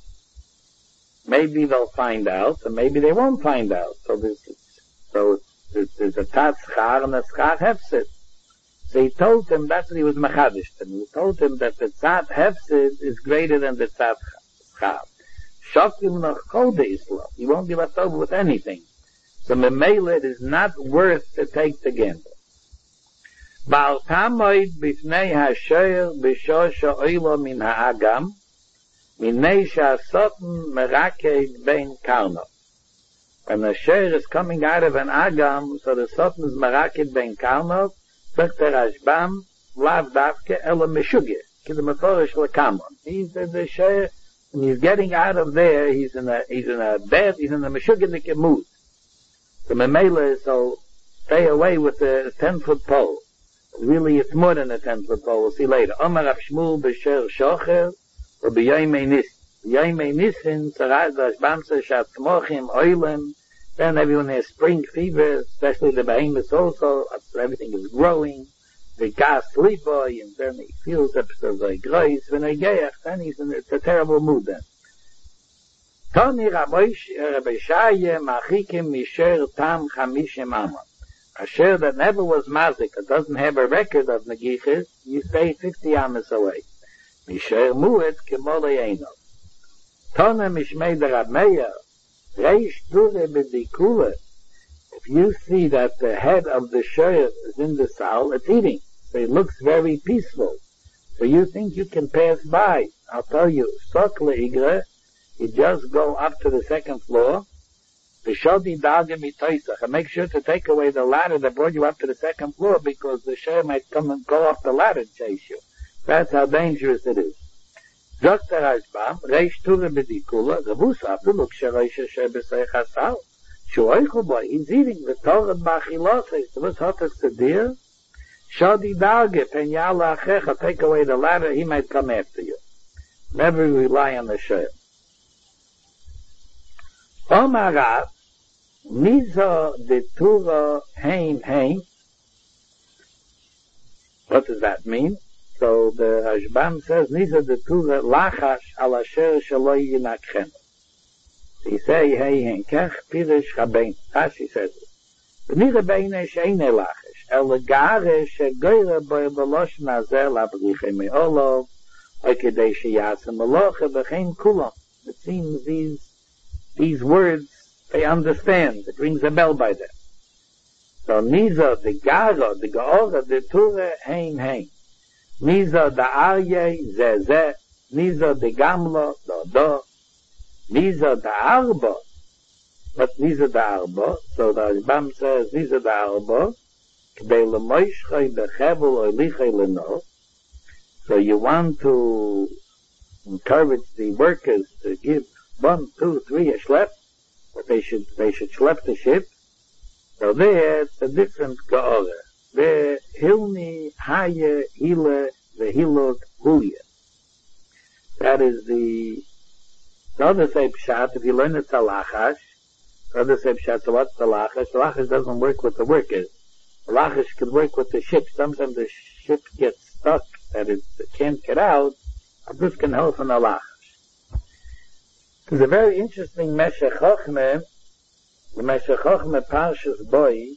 Maybe they'll find out, and maybe they won't find out. So this, so there's a tat schar and a schar hefsid. So he told him that's what he was machadish. And he told him that the tat hefsid is greater than the tat schar. Shokim noch kol de Islam. He won't be left over with anything. So memele it is not worth to take the gamble. Ba'al tamoid bifnei hashoyer b'shor sho'ilo min ha'agam. Minei sha'asoten meraked bein karno. When the share is coming out of an agam, so the soten is meraked bein karno, sagt der Rashbam, lav davke ela meshugeh, ki the meforish lekamon. He's the, the share, and he's getting out of there, he's in a, he's in a bad, he's in a meshugeh mood. The memele, so stay away with the ten-foot pole. Really, it's more than a ten-foot pole, we'll see later. Omar Rav Shmuel b'sher shocher, or b'yoymei nis. B'yoymei nisin, tzarad Rashbam says, shatmochim, oilem, then everyone has spring fever, especially the behemoths also, everything is growing, the gas liboy, and then he feels that they grows, when they geach, then he's in, it's a terrible mood then. Toni Rabbi Shaya machikim misher tam chamishim amon. A share that never was mazik, it doesn't have a record of negichis, you stay fifty amas away. Misher muet kemole eino. Tona mishmei der Rab Meir, reish dure bedikule. If you see that the head of the share is in the sal, it's eating. So it looks very peaceful. So you think you can pass by. I'll tell you, sokle igre, you just go up to the second floor, V'shodi da'ge mitoisach, and make sure to take away the ladder that brought you up to the second floor, because the share might come and go off the ladder and chase you. That's how dangerous it is. Doctor Rashbam, Reish Tura B'dikula, Gavus Afilu Ksheroish Asher B'seich Hasal, Shuoichu Bo, he's eating the Torah B'achilosei, so what's hottest to dear? Shodi da'ge, Pen Yala Achecha, take away the ladder, he might come after you. Never rely on the share. Omarav, Nizo de Tura Hein Hein. What does that mean? So the Rashbam says, Nizo de Tura Lachash al Asher Shaloi Yinakchen. He say, Hey Hein Kech Pirish Chabein. Rashi says it. V'nire beine she'ene lachash, el legare she'goyre boi belosh nazer labriche me'olov, o kedei she'yasem meloche v'chein kulam. It seems these These words, they understand. It rings a bell by them. So, Niza, the Gara, the Gaora, the Tura, Hein, Hein. Niza, the Arye, Ze, Ze. Niza, the Gamla, Do, Do. Niza, the Arba. But Niza, the Arba. So, the Rashbam says, Niza, the Arba. K'dei lemoishchai bechevel oilichai leno. So, you want to encourage the workers to give one, two, three, a schlep, but they should, they should schlep the ship. So there, it's a different Gaora. There, Hilni, Haya, Hila, the Hilot, Huya. That is the, the other say Pshat, if you learn it Talachash, the other say Pshat, so what's Talachash? Talachash doesn't work with the workers. Talachash can work with the ship. Sometimes the ship gets stuck, that it, it can't get out, and this can help in Talachash. There's a very interesting Meshech Chochmeh, the Meshech Chochmeh Parshas Boi,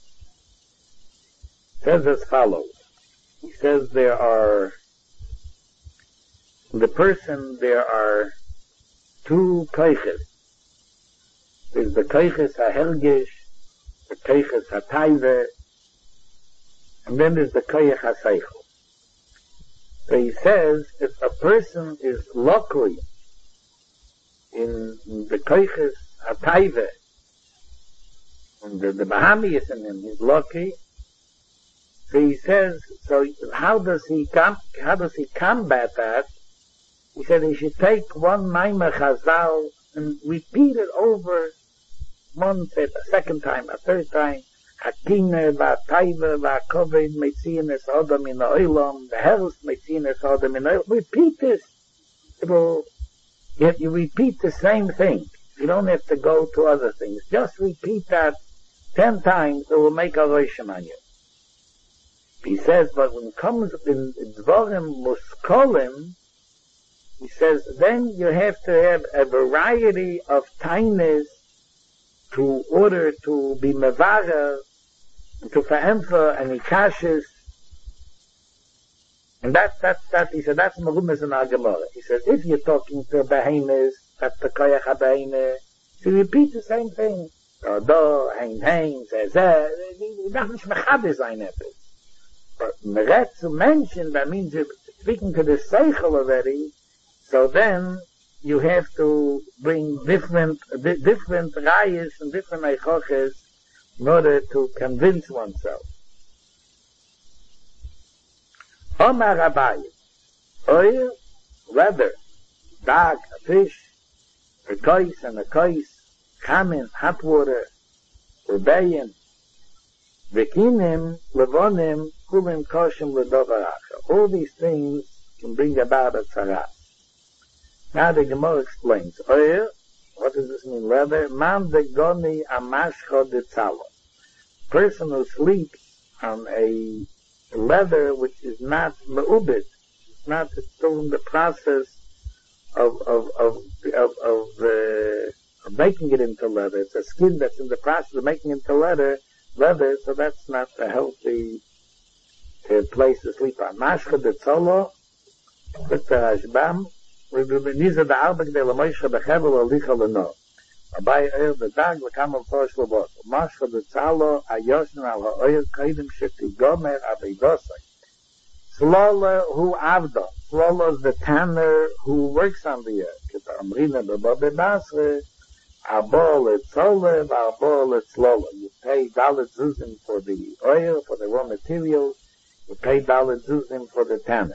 says as follows. He says there are, in the person there are two koiches. There's the koiches ha-hergish, the koiches ha-taive, and then there's the koich ha-seichel. So he says, if a person is lokui, in the koiches ha-taive, and the, the Bahamius in him, he's lucky. So he says, so how does he com- how does he combat that? He said he should take one Maimah Chazal and repeat it over once, a second time, a third time. Hakine va-taive va-koved metziin es odom in oilom, the health metziin es odom in oilom. Repeat this. It will Yet you repeat the same thing. You don't have to go to other things. Just repeat that ten times, it will make a roshim on you. He says, but when it comes in Dvorim Muskolim, he says, then you have to have a variety of tainas to order to be mevara, to fa'emfa and ikashis. And that's, that's, that, he said, that's Marumas in our Gemara. He says, if you're talking to Behemoths, that's the Koyach HaBehemoth, so you repeat the same thing. Do, do, hein, hein, zeh, zeh, you don't have to sein etwas. But Meret to mention, that means you're speaking to the Seichel already, so then you have to bring different, di- different rayas and different eichoches in order to convince oneself. Omar Abaye, oil, leather, dog, a fish, a kois and a kois, chamin, hot water, rebellion, vikinim, levonim, kulim, koshim, ledovaracha. All these things can bring about a tzara. Now the Gemara explains, oil, what does this mean, leather? Man de goni amashcho de tzalo. Person who sleeps on a leather which is not me'ubit, it's not still in the process of of of of, of, uh, of making it into leather. It's a skin that's in the process of making it into leather, leather. So that's not a healthy uh, place to sleep on. Mashcha de tzolo, with the Rashbam, we will be nizer the arbek de lamoisha bechevel alicha leno. Abai oil the dag v'kamal tosh lobot. Mashcha de tzalo ayoshin al ha'oil kaidim sheti gomer abeidosai. Slole hu avdo. swallows the tanner who works on the earth. Amrina b'Babbe Basra, Arbol et Solev, Arbol et Slolev. You pay Dalet Zuzim for the oil, for the raw materials. You pay Dalet Zuzim for the tanner.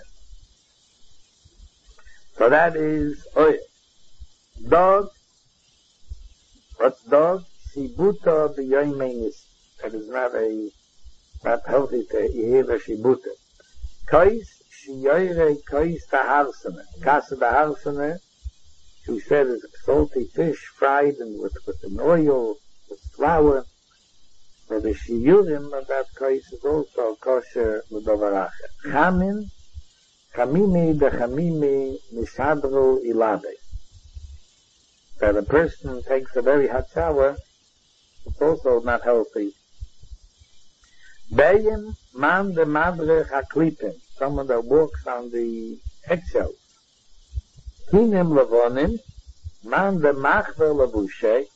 So that is oil. Dog. What's dog? Shibuta b'yoymenis. That is not a, not healthy to hear a shibuta. Kais, shiyoire kais taharsene. Kasa taharsene, who said is salty fish fried and with, with an oil, with flour. So the shiyurim of that kais is also kosher l'dovaracha. Chamin, chamimi bechamimi misadro ilabe. That a person takes a very hot shower, it's also not healthy. Bayim man de madre haklipim, someone that walks on the eggshells. Kinim levonim, man de machver levushe,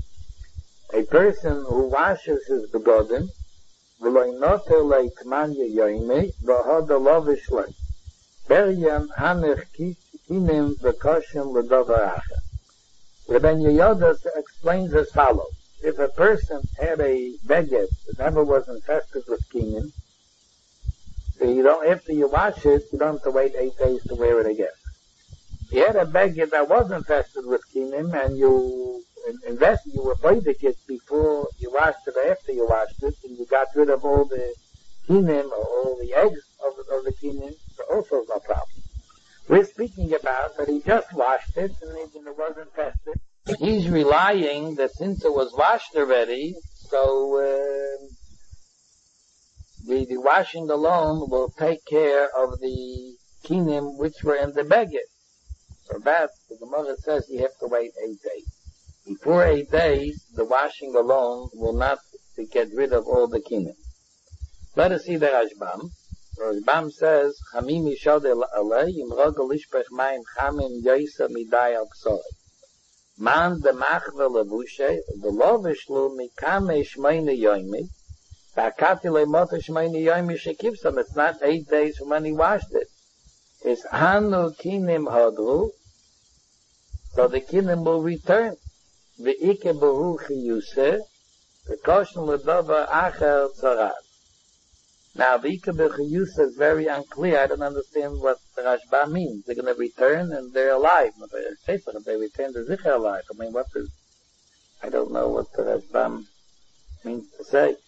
a person who washes his begodim, v'loy noter leitmanya yoime, v'hod alovish le. Beryam hanech kinim v'koshim l'dovaracha. Rabban Yehuda explains as follows. If a person had a beged that never was infested with kinim, so you don't, after you wash it, you don't have to wait eight days to wear it again. If you had a beged that was infested with kinim and you invested, you were baited it before you washed it or after you washed it, and you got rid of all the kinim or all the eggs of, of the kinim, so also no problem. We're speaking about that he just washed it and it, and it wasn't infested. He's relying that since it was washed already, so uh, the, the washing alone will take care of the kinim which were in the beged. So that, the Gemara says you have to wait eight days. Before eight days, the washing alone will not get rid of all the kinim. Let us see the Rashbam. Rashbam says, Chamim yishod alei, im rogel ishpech mayim chamim yoisa midai al ksorei. Man de machve levushe, v'lovish lu mikame shmeine yoimi, v'akati le'mote shmeine yoimi shekivsam. It's not eight days from when he washed it. It's hanu kinim hodru, so the kinim will return. V'ike behu chiyuse, v'koshen l'dova acher tzarad. Now, the Ika B'chiyusa is very unclear. I don't understand what the Rashba means. They're going to return and they're alive. But they say they return to Zichar alive. I mean, what is, I don't know what the Rashba means to say.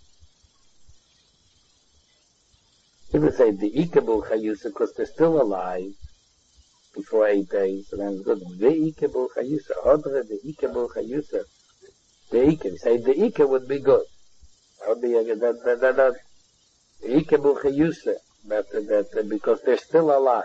He would say the Ika B'chiyusa because they're still alive before eight days. So then it's good. The Ika B'chiyusa, Hodre, the Ika B'chiyusa. The Ika, say the Ika would be good. That would be a good, that, that, that, that, that, that, that, because they're still alive.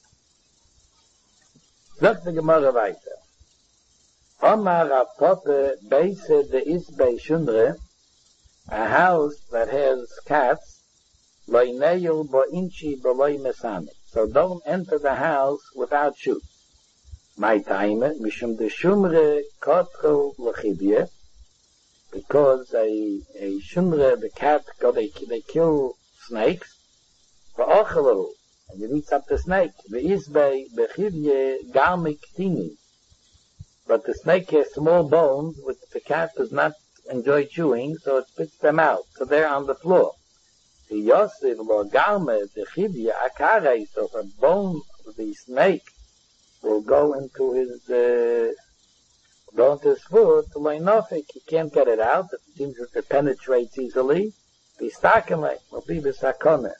Look the Gemara weiter. Omar Rav Papa Beise de Isbei Shundre, a house that has cats, loy neil bo inchi bo loy mesane. So don't enter the house without shoes. My time, mishum de shumre kotro lechibye, because a, a shumre, the cat, go, they, they kill snakes, v'ochelu, and it eats up the snake. V'izbei bechivye garmik tini. But the snake has small bones, which the cat does not enjoy chewing, so it spits them out. So they're on the floor. The Yosef lo garme bechivye akare, so the bone of the snake will go into his, uh, go into his foot, to loinofik, he can't get it out, it seems that it penetrates easily. Bistakeme will be bisakone.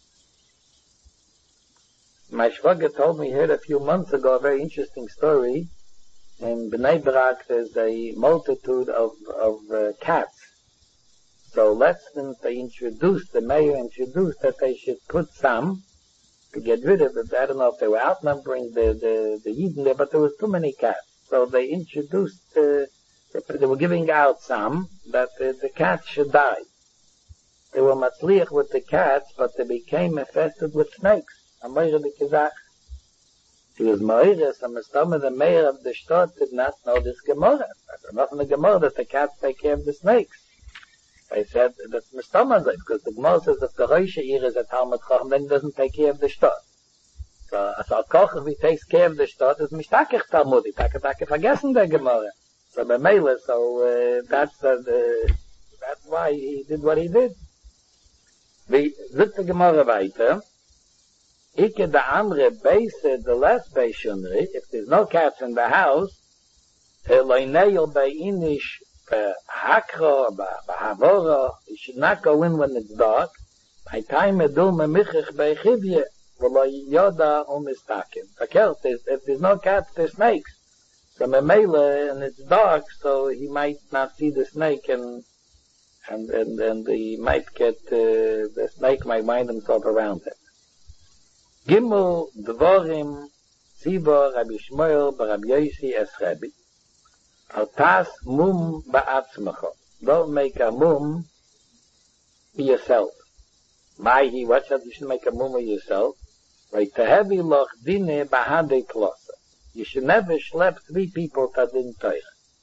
My shvager told me here a few months ago a very interesting story. In Bnei Brak there's a multitude of, of uh, cats. So let's them, they introduced, the mayor introduced that they should put some to get rid of it. I don't know if they were outnumbering the, the, the Yidden there, but there was too many cats. So they introduced, uh, they were giving out some, that the, the cats should die. They were matzliach with the cats, but they became infested with snakes. Amoira the Kizach. She was Moiris, and Mistoma, the mayor of the Shtort, did not know this Gemara. There's nothing in the Gemara that the cats take care of the snakes. They said that's Mistoma, because the Gemara says if the Rosh Ir is a Talmud Chacham, then he doesn't take care of the Shtort. So, as a Koch, who takes care of the Stadt, is Mishtakech Talmud. He's Takatake vergessen der Gemara. So, by Mele, so, uh, that's, uh, the, that's why he did what he did. Wie, zit the Gemara weiter, Ike the andere Beise, the last Beishunri, if there's no cats in the house, Eloineil bei Inish, Hakro, Bahavora, you should not go in when it's dark. By time Edul Memichich bei Chibye, V'lo Yoda Umistakim. Verkehrt, if there's no cats, there's snakes. So Memele, and it's dark, so he might not see the snake, and and and, and he might get, uh, the snake might wind himself around him. Gimel Dvorim Tzibor Rabbi Shmuel Rabbi Yosi Es Rebbe. Altas mum ba'atzmacho. Don't make a mum be yourself. Mahi, what should you should make a mum of yourself? Right, to heavy loch dine bahade klosa. You should never schlep three people to din teich.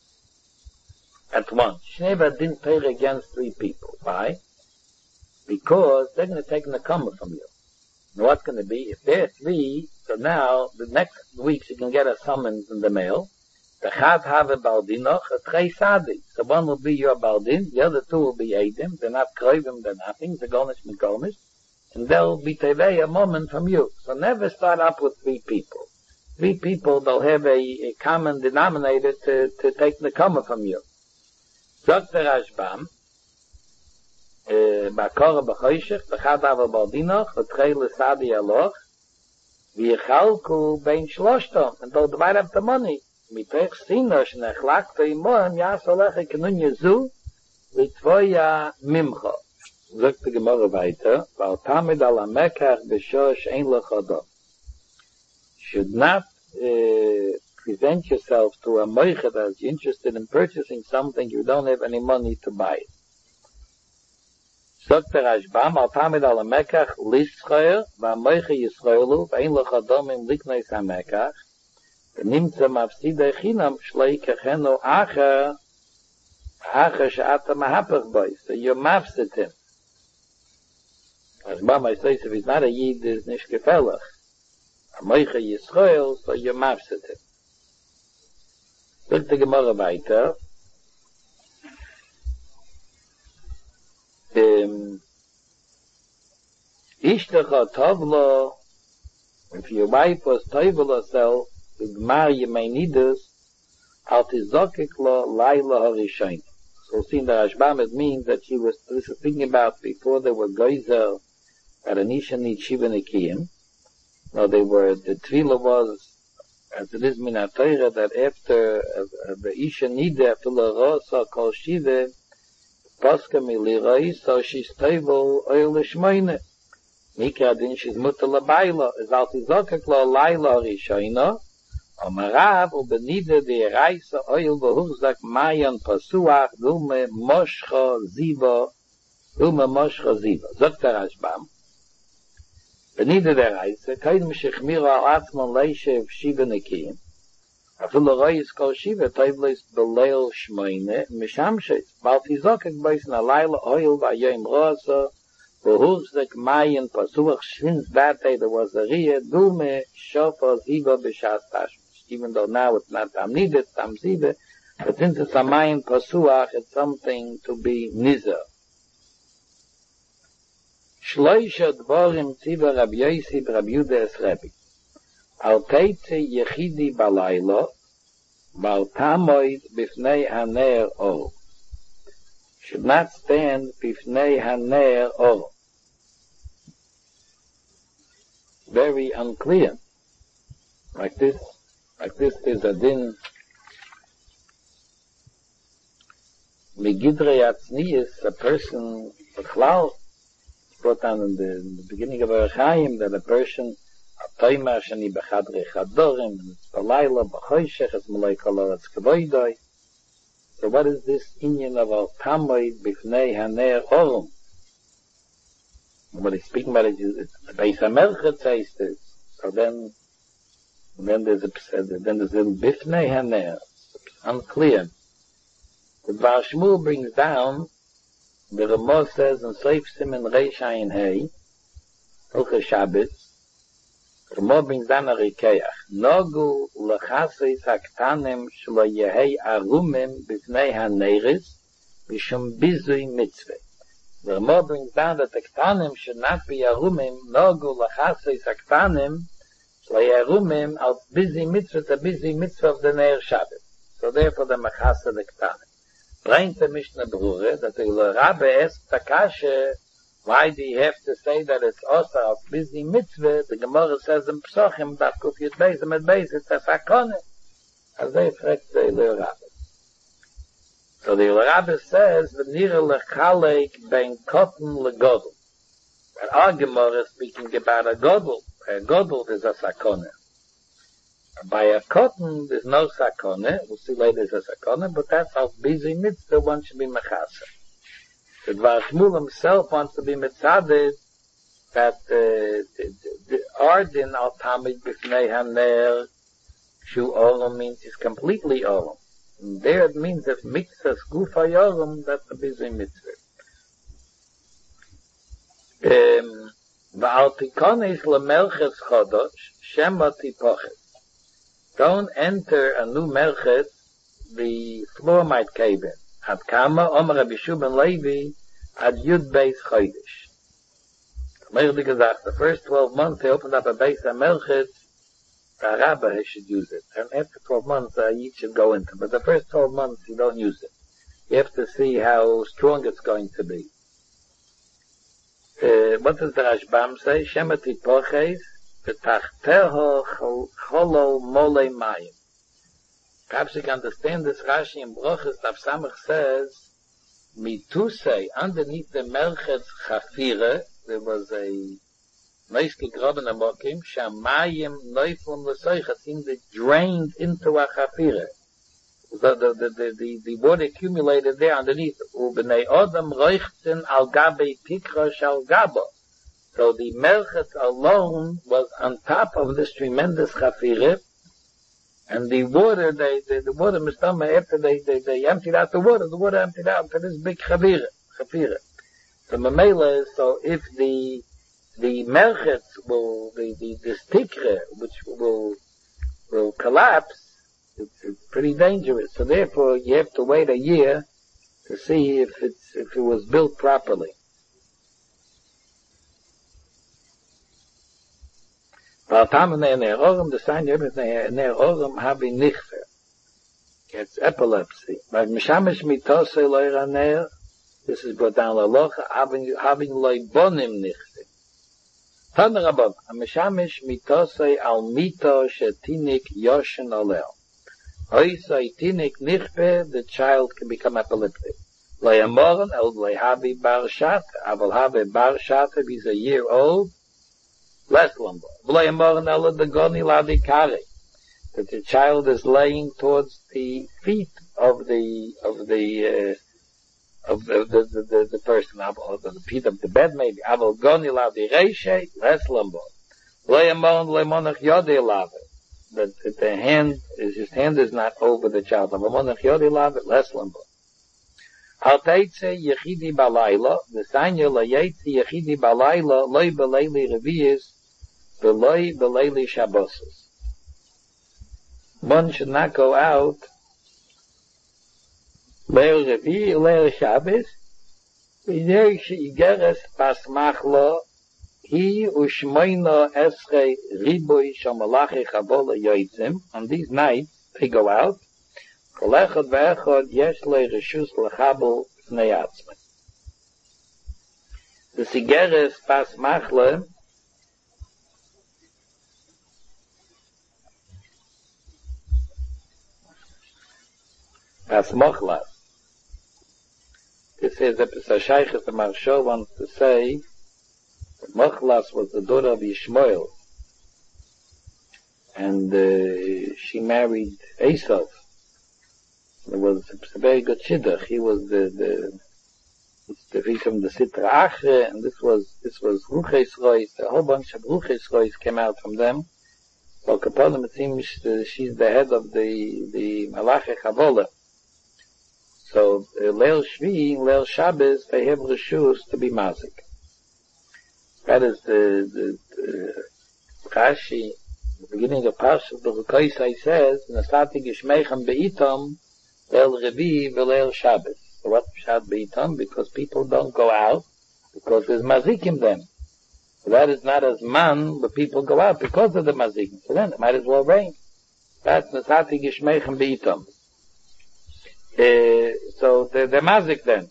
At once. You should never din teich against three people. Why? Because they're going to take the comer from you. And what's going to be? If they're three, so now, the next week you can get a summons in the mail. The chad have a baldinoch, a trei sadi. So one will be your baldin, the other two will be edim. They're not kroivim, they're nothing. They're gonish mekomish. And they'll be tevei a moment from you. So never start up with three people. Three people, they'll have a, a common denominator to, to take the comer from you. Dr. Rashbam, Bakora b'choshech, the chad have a baldinoch, a trei lesadi aloch, v'yechalku bein shloshtom, and they'll divide up the money. Mitech sinosh nechlakto imohem yasolech kenun yezu litvoya mimcha. Sagt die Gemara weiter, weil tamid ala mekach b'shosh ein lechodom. Should not uh, present yourself to a moichet as you're interested in purchasing something you don't have any money to buy it. Sagt der Rashbam, al tamid ala mekach lischoyer, va moiche yisroelu, ein lechodom im likneis ha-mekach, nimmt zum Afside Chinam schleike Cheno Acher Acher She'ata Mahapach Boy. So you mafsid him. As Mama says, if he's not a Yid, is nicht gefällig. Amoiche Yisrael, so you mafsid him. Wird die Gemara weiter. Ishtecha Tovlo, if your wife was Tovel herself, Gmar Yemeinides, Altizokiklo Laila Harishain. So seeing the Rashbam, it means that she was, this is thinking about before they were Geyser, that Anisha need Shiva Nekiyim. Now they were, the Tvila was, as it is min HaTorah, that after uh, the Isha Nide, after the Rosa Kol Shiva, Paska Miliroi, so she's Tevel Oil Shmoine. Mikra Din, she's Mutter Labaila, is Altizokiklo Laila Harishaina, Amarav ubenide de reise oil behurzak mayan pasuach dume moshcha ziva dume moshcha ziva. Sagt der Rashbam. Benide de reise kaidem shechmira al atzmon leishev shiva nekiyim. Afilu rois kol shiva toivleis beleil shmoine mishamshet. Baltizokek beis na laila oil vayim rosa behurzak mayan pasuach. Since that day there was a riyah dume shofa ziva b'shas tashma. Even though now it's not tam nidit, tam zive, but since it's a mayin pasuach, it's something to be nizer. Shloisha dvorim tziva Rabbi Yosi b'Rabbi Yehuda es Rebbe. Al teitze yechidi balaylo, bal tamoid bifnei haner or. Should not stand bifnei haner or. Very unclear. Like this. Like this is a din Megidre Atznius, a person, a cloud, brought down in the, in the beginning of Arachaim, that a person, a toima shani bechadre chadorim, and it's balayla, b'choshech, it's malay kolor, it's kavoidoi. So what is this inyan of al tamoid b'fnei haner orum? What he's speaking about is, it's the Beis HaMelchet says this. So then, And then there's a, then there's a bifnei haner. It's unclear. The Baal Shmuel brings down, the Ramah says in Seif Simen Reish Ayin Hei, Hilchah Shabbos, Rmo bin dan a rikeach. Nogu lechasis haktanim shlo yehei arumim bifnei haneris mishum bizui mitzvah. Rmo bin dan that the ktanim should not be arumim, nogu lechasis haktanim shlo yehei arumim al bizui mitzvah, the bizui mitzvah of the Neir Shabbat. So therefore the mechasa the ktanim. Bringt the Mishnah Berurah that the Rabbi asked Takasha, why do you have to say that it's also a busy mitzvah? The Gemara says in Psochim, that if you base them at base, it's a sakone. As they fragt the Rabbi. So the Rabbi says, V'nira lechalek ben kotten legodel. But our Gemara is speaking about a godel. A godel is a sakone. By a cotton, there's no sakone. We'll see later there's a sakone, but that's how busy mitzvah one should be mechasa. The Dvar Shmuel himself wants to be mitzaded that uh, the, the Ardin al Tamid b'fnei haner shu olam means is completely olam. And there it means that mitzvahs gufa yolam, that's a busy mitzvah. Um, Va'al tikonis lemelches chodosh shema tipochet. Don't enter a new melchet, the floor might cave in. Ad kama, Omer Rabbi Shimon Levi, ad Yud Beis Chodesh. Merdi gesagt, the first twelve months, they opened up a base of melchet, the rabbi he should use it. And after twelve months, uh, you should go into it. But the first twelve months, you don't use it. You have to see how strong it's going to be. Uh, what does the Rashbam say? Shema tipoches, V'tachteho cholo mole mayim. Perhaps you can understand this Rashi in Brochus, Tav Samach says, Mitusei, underneath the Melchetz Chafire, there was a nicely graben amokim, Shamayim neifun l'soich, seemed it drained into a Chafire. The, the, the, the, the, the water accumulated there underneath. U'bnei odam roichten al gabe tikra shal gabo. So the Melchetz alone was on top of this tremendous Chafirah, and the water, they, they, the water, Mistama, after they, they, they emptied out the water, the water emptied out to this big Chafirah. Chafirah. So Mamela, so if the, the Melchetz will, the, the, the Tikra, which will, will collapse, it's, it's pretty dangerous. So therefore, you have to wait a year to see if it's, if it was built properly. Weil Tamen in der Orum, the sign of in der Orum habe ich nicht für. It's epilepsy. Weil Mishamish mitose loira ner, this is brought down lalocha, having, having loy bonim nicht für. Tana Rabban, Mishamish mitose al mito shetinik yoshen olel. Oisa itinik nicht für, the child can become epileptic. Loy amoren, el loy habi bar shat, aval habe bar shat, if he's a year old, less lumbar. That the child is laying towards the feet of the of the uh, of the the, the, the, the person, or the feet of the bed maybe. Less lumbar. That the hand is his hand is not over the child. Less lumbar. Alteitze yechidi balayla, the sanya layetze yechidi balayla, loy belayli revius, beloy belayli shabboses. One should not go out, leil revi, leil shabbos, v'ner she'igeres pas machlo, hi u'shmoyno esrei riboy shomalachi chabola yoitzim. On these nights, they go out, kolechot ve'echot yesh le reshus lechabel fnei atzmei. The sigeres pas machle pas mochlas. This is a Pesachayches the Maharsha wants to say that Mochlas was the daughter of Yishmael, and uh, she married Esav. It was a very good shidduch. He was the the the piece from the Sitra Achre, and this was this was Ruches Rois. A whole bunch of Ruches Rois came out from them. So Kaponim, it seems uh, she's the head of the the Malachi Chavola. So uh, Leil Shvi, Leil Shabbos, they have reshus to be mazik. That is the the, the Rashi, the beginning of Parshas Bechukoisai says, Nasati Gishmeichem Beitom, El Revi V'Leil Shabbos. So what Pshat Beitom? Because people don't go out, because there's mazikim them. So that is not as man, but people go out because of the mazikim. So then it might as well rain. That's Nasati Gishmeichem Beitom. Uh, so the, the mazik then.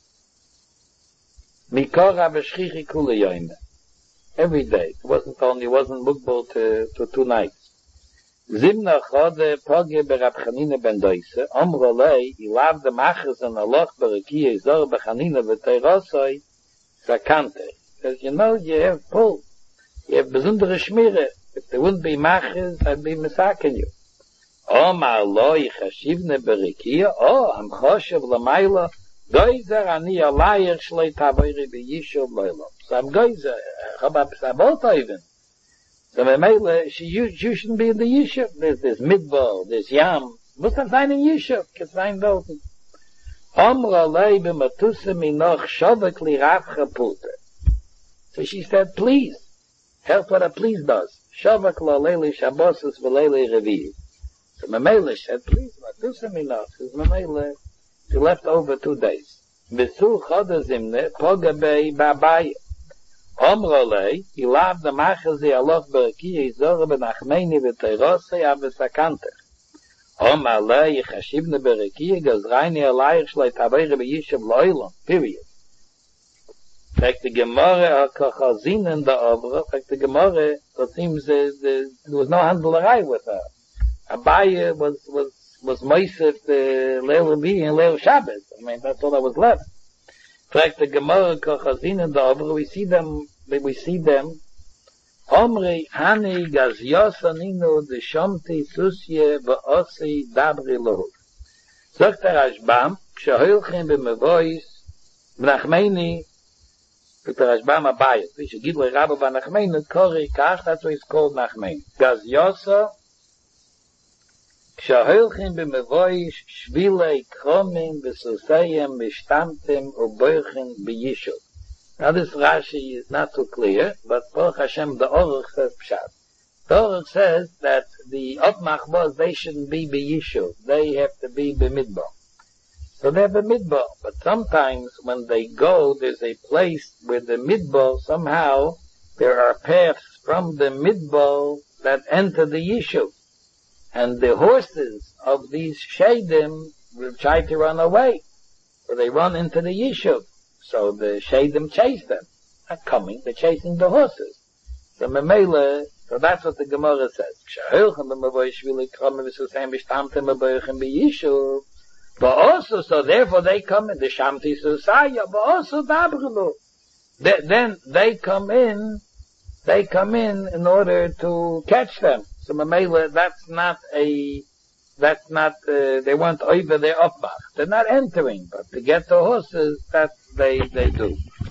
Mikora B'Shchichi Kula Yoyme. Every day. It wasn't only, it wasn't mukbal to, to two nights. Zimna Chode Poge Berab Chanina Ben Doise, Omro Lei, Ilav de Machas and Aloch Berakiye Zor Bechanina V'Teirosoi, Sakante. Because you know, you have pull. You have besondere Schmire. If there wouldn't be Machas, I'd be misaken you. Omar Loi Chashivne Berakiye, Oh, Am Choshev Lamaila, Goizer Ani Alayir Shloi Tavoiri B'Yishuv Loilo. So I'm Goizer, Chabab Sabot even. So Memele, she, you, you shouldn't be in the Yishuv. There's, there's Midbar, there's Yam. Muss das sein in Yishuv? It's sein dort. Omra Lei B'Matusa Minoch Shovek Li Ravcha Pulte. So she said, please. Help what a please does. Shovek Lo Leili Shabbosus V'Leili Revi. So Memele said, please, Matusa Minoch. Says Memele, she left over two days. Besu Choda Zimne, Pogabei Babaye. Omrolei, Ilav the Machazi Aloch Berakiye Zora Benachmeini V'Teirosei Avesakantech. Omrolei, Chashivne Berakiye Gazraini Alayich Shloi Tavoiri B'Yishuv Loilon. Period. Like the Gemara Kochazinen da Ovra, like the Gemara, it seems uh, the, there was no handlerai with her. Abaye was, was, was Moisef, uh, Leil Rebi and Leil Shabbos. I mean, that's all that was left. Like the Gemara Kochazin and the Over, we see them, we see them, Omri, Hani, Gaziosa, Nino, the Shomti, Susye, Va'osi, Dabri, Lohut. Sagt der Rashbam, Kshahoilchem b'mevois, B'nachmeini, sagt der Rashbam Abayit, which a Gidlei Rabba B'nachmeini, Kori, Kach, that's what it's called Nachmeini. Gaziosa, Kshahoilchem b'mevois, Shvilei, Kromin, V'susayim, V'shtamtim, U'boichin, B'yishuv. Now this Rashi is not too clear, but Baruch Hashem, the Oruch says Pshat. The Oruch says that the Otmach was, they shouldn't be B'yishuv. They have to be B'midbar. So they're B'midbar. But sometimes when they go, there's a place where the Midbar, somehow, there are paths from the Midbar that enter the Yishuv. And the horses of these Shadim will try to run away. So they run into the Yishuv. So the Shadim chase them. Not coming, they're chasing the horses. So Memele, so that's what the Gemara says. But also, so therefore they come in, the Shamti Susaya, but also Dabrulu. Then they come in, they come in in order to catch them. So Memele, that's not a, that's not, uh, they weren't over their Opbach. They're not entering, but to get the horses, that they, they do.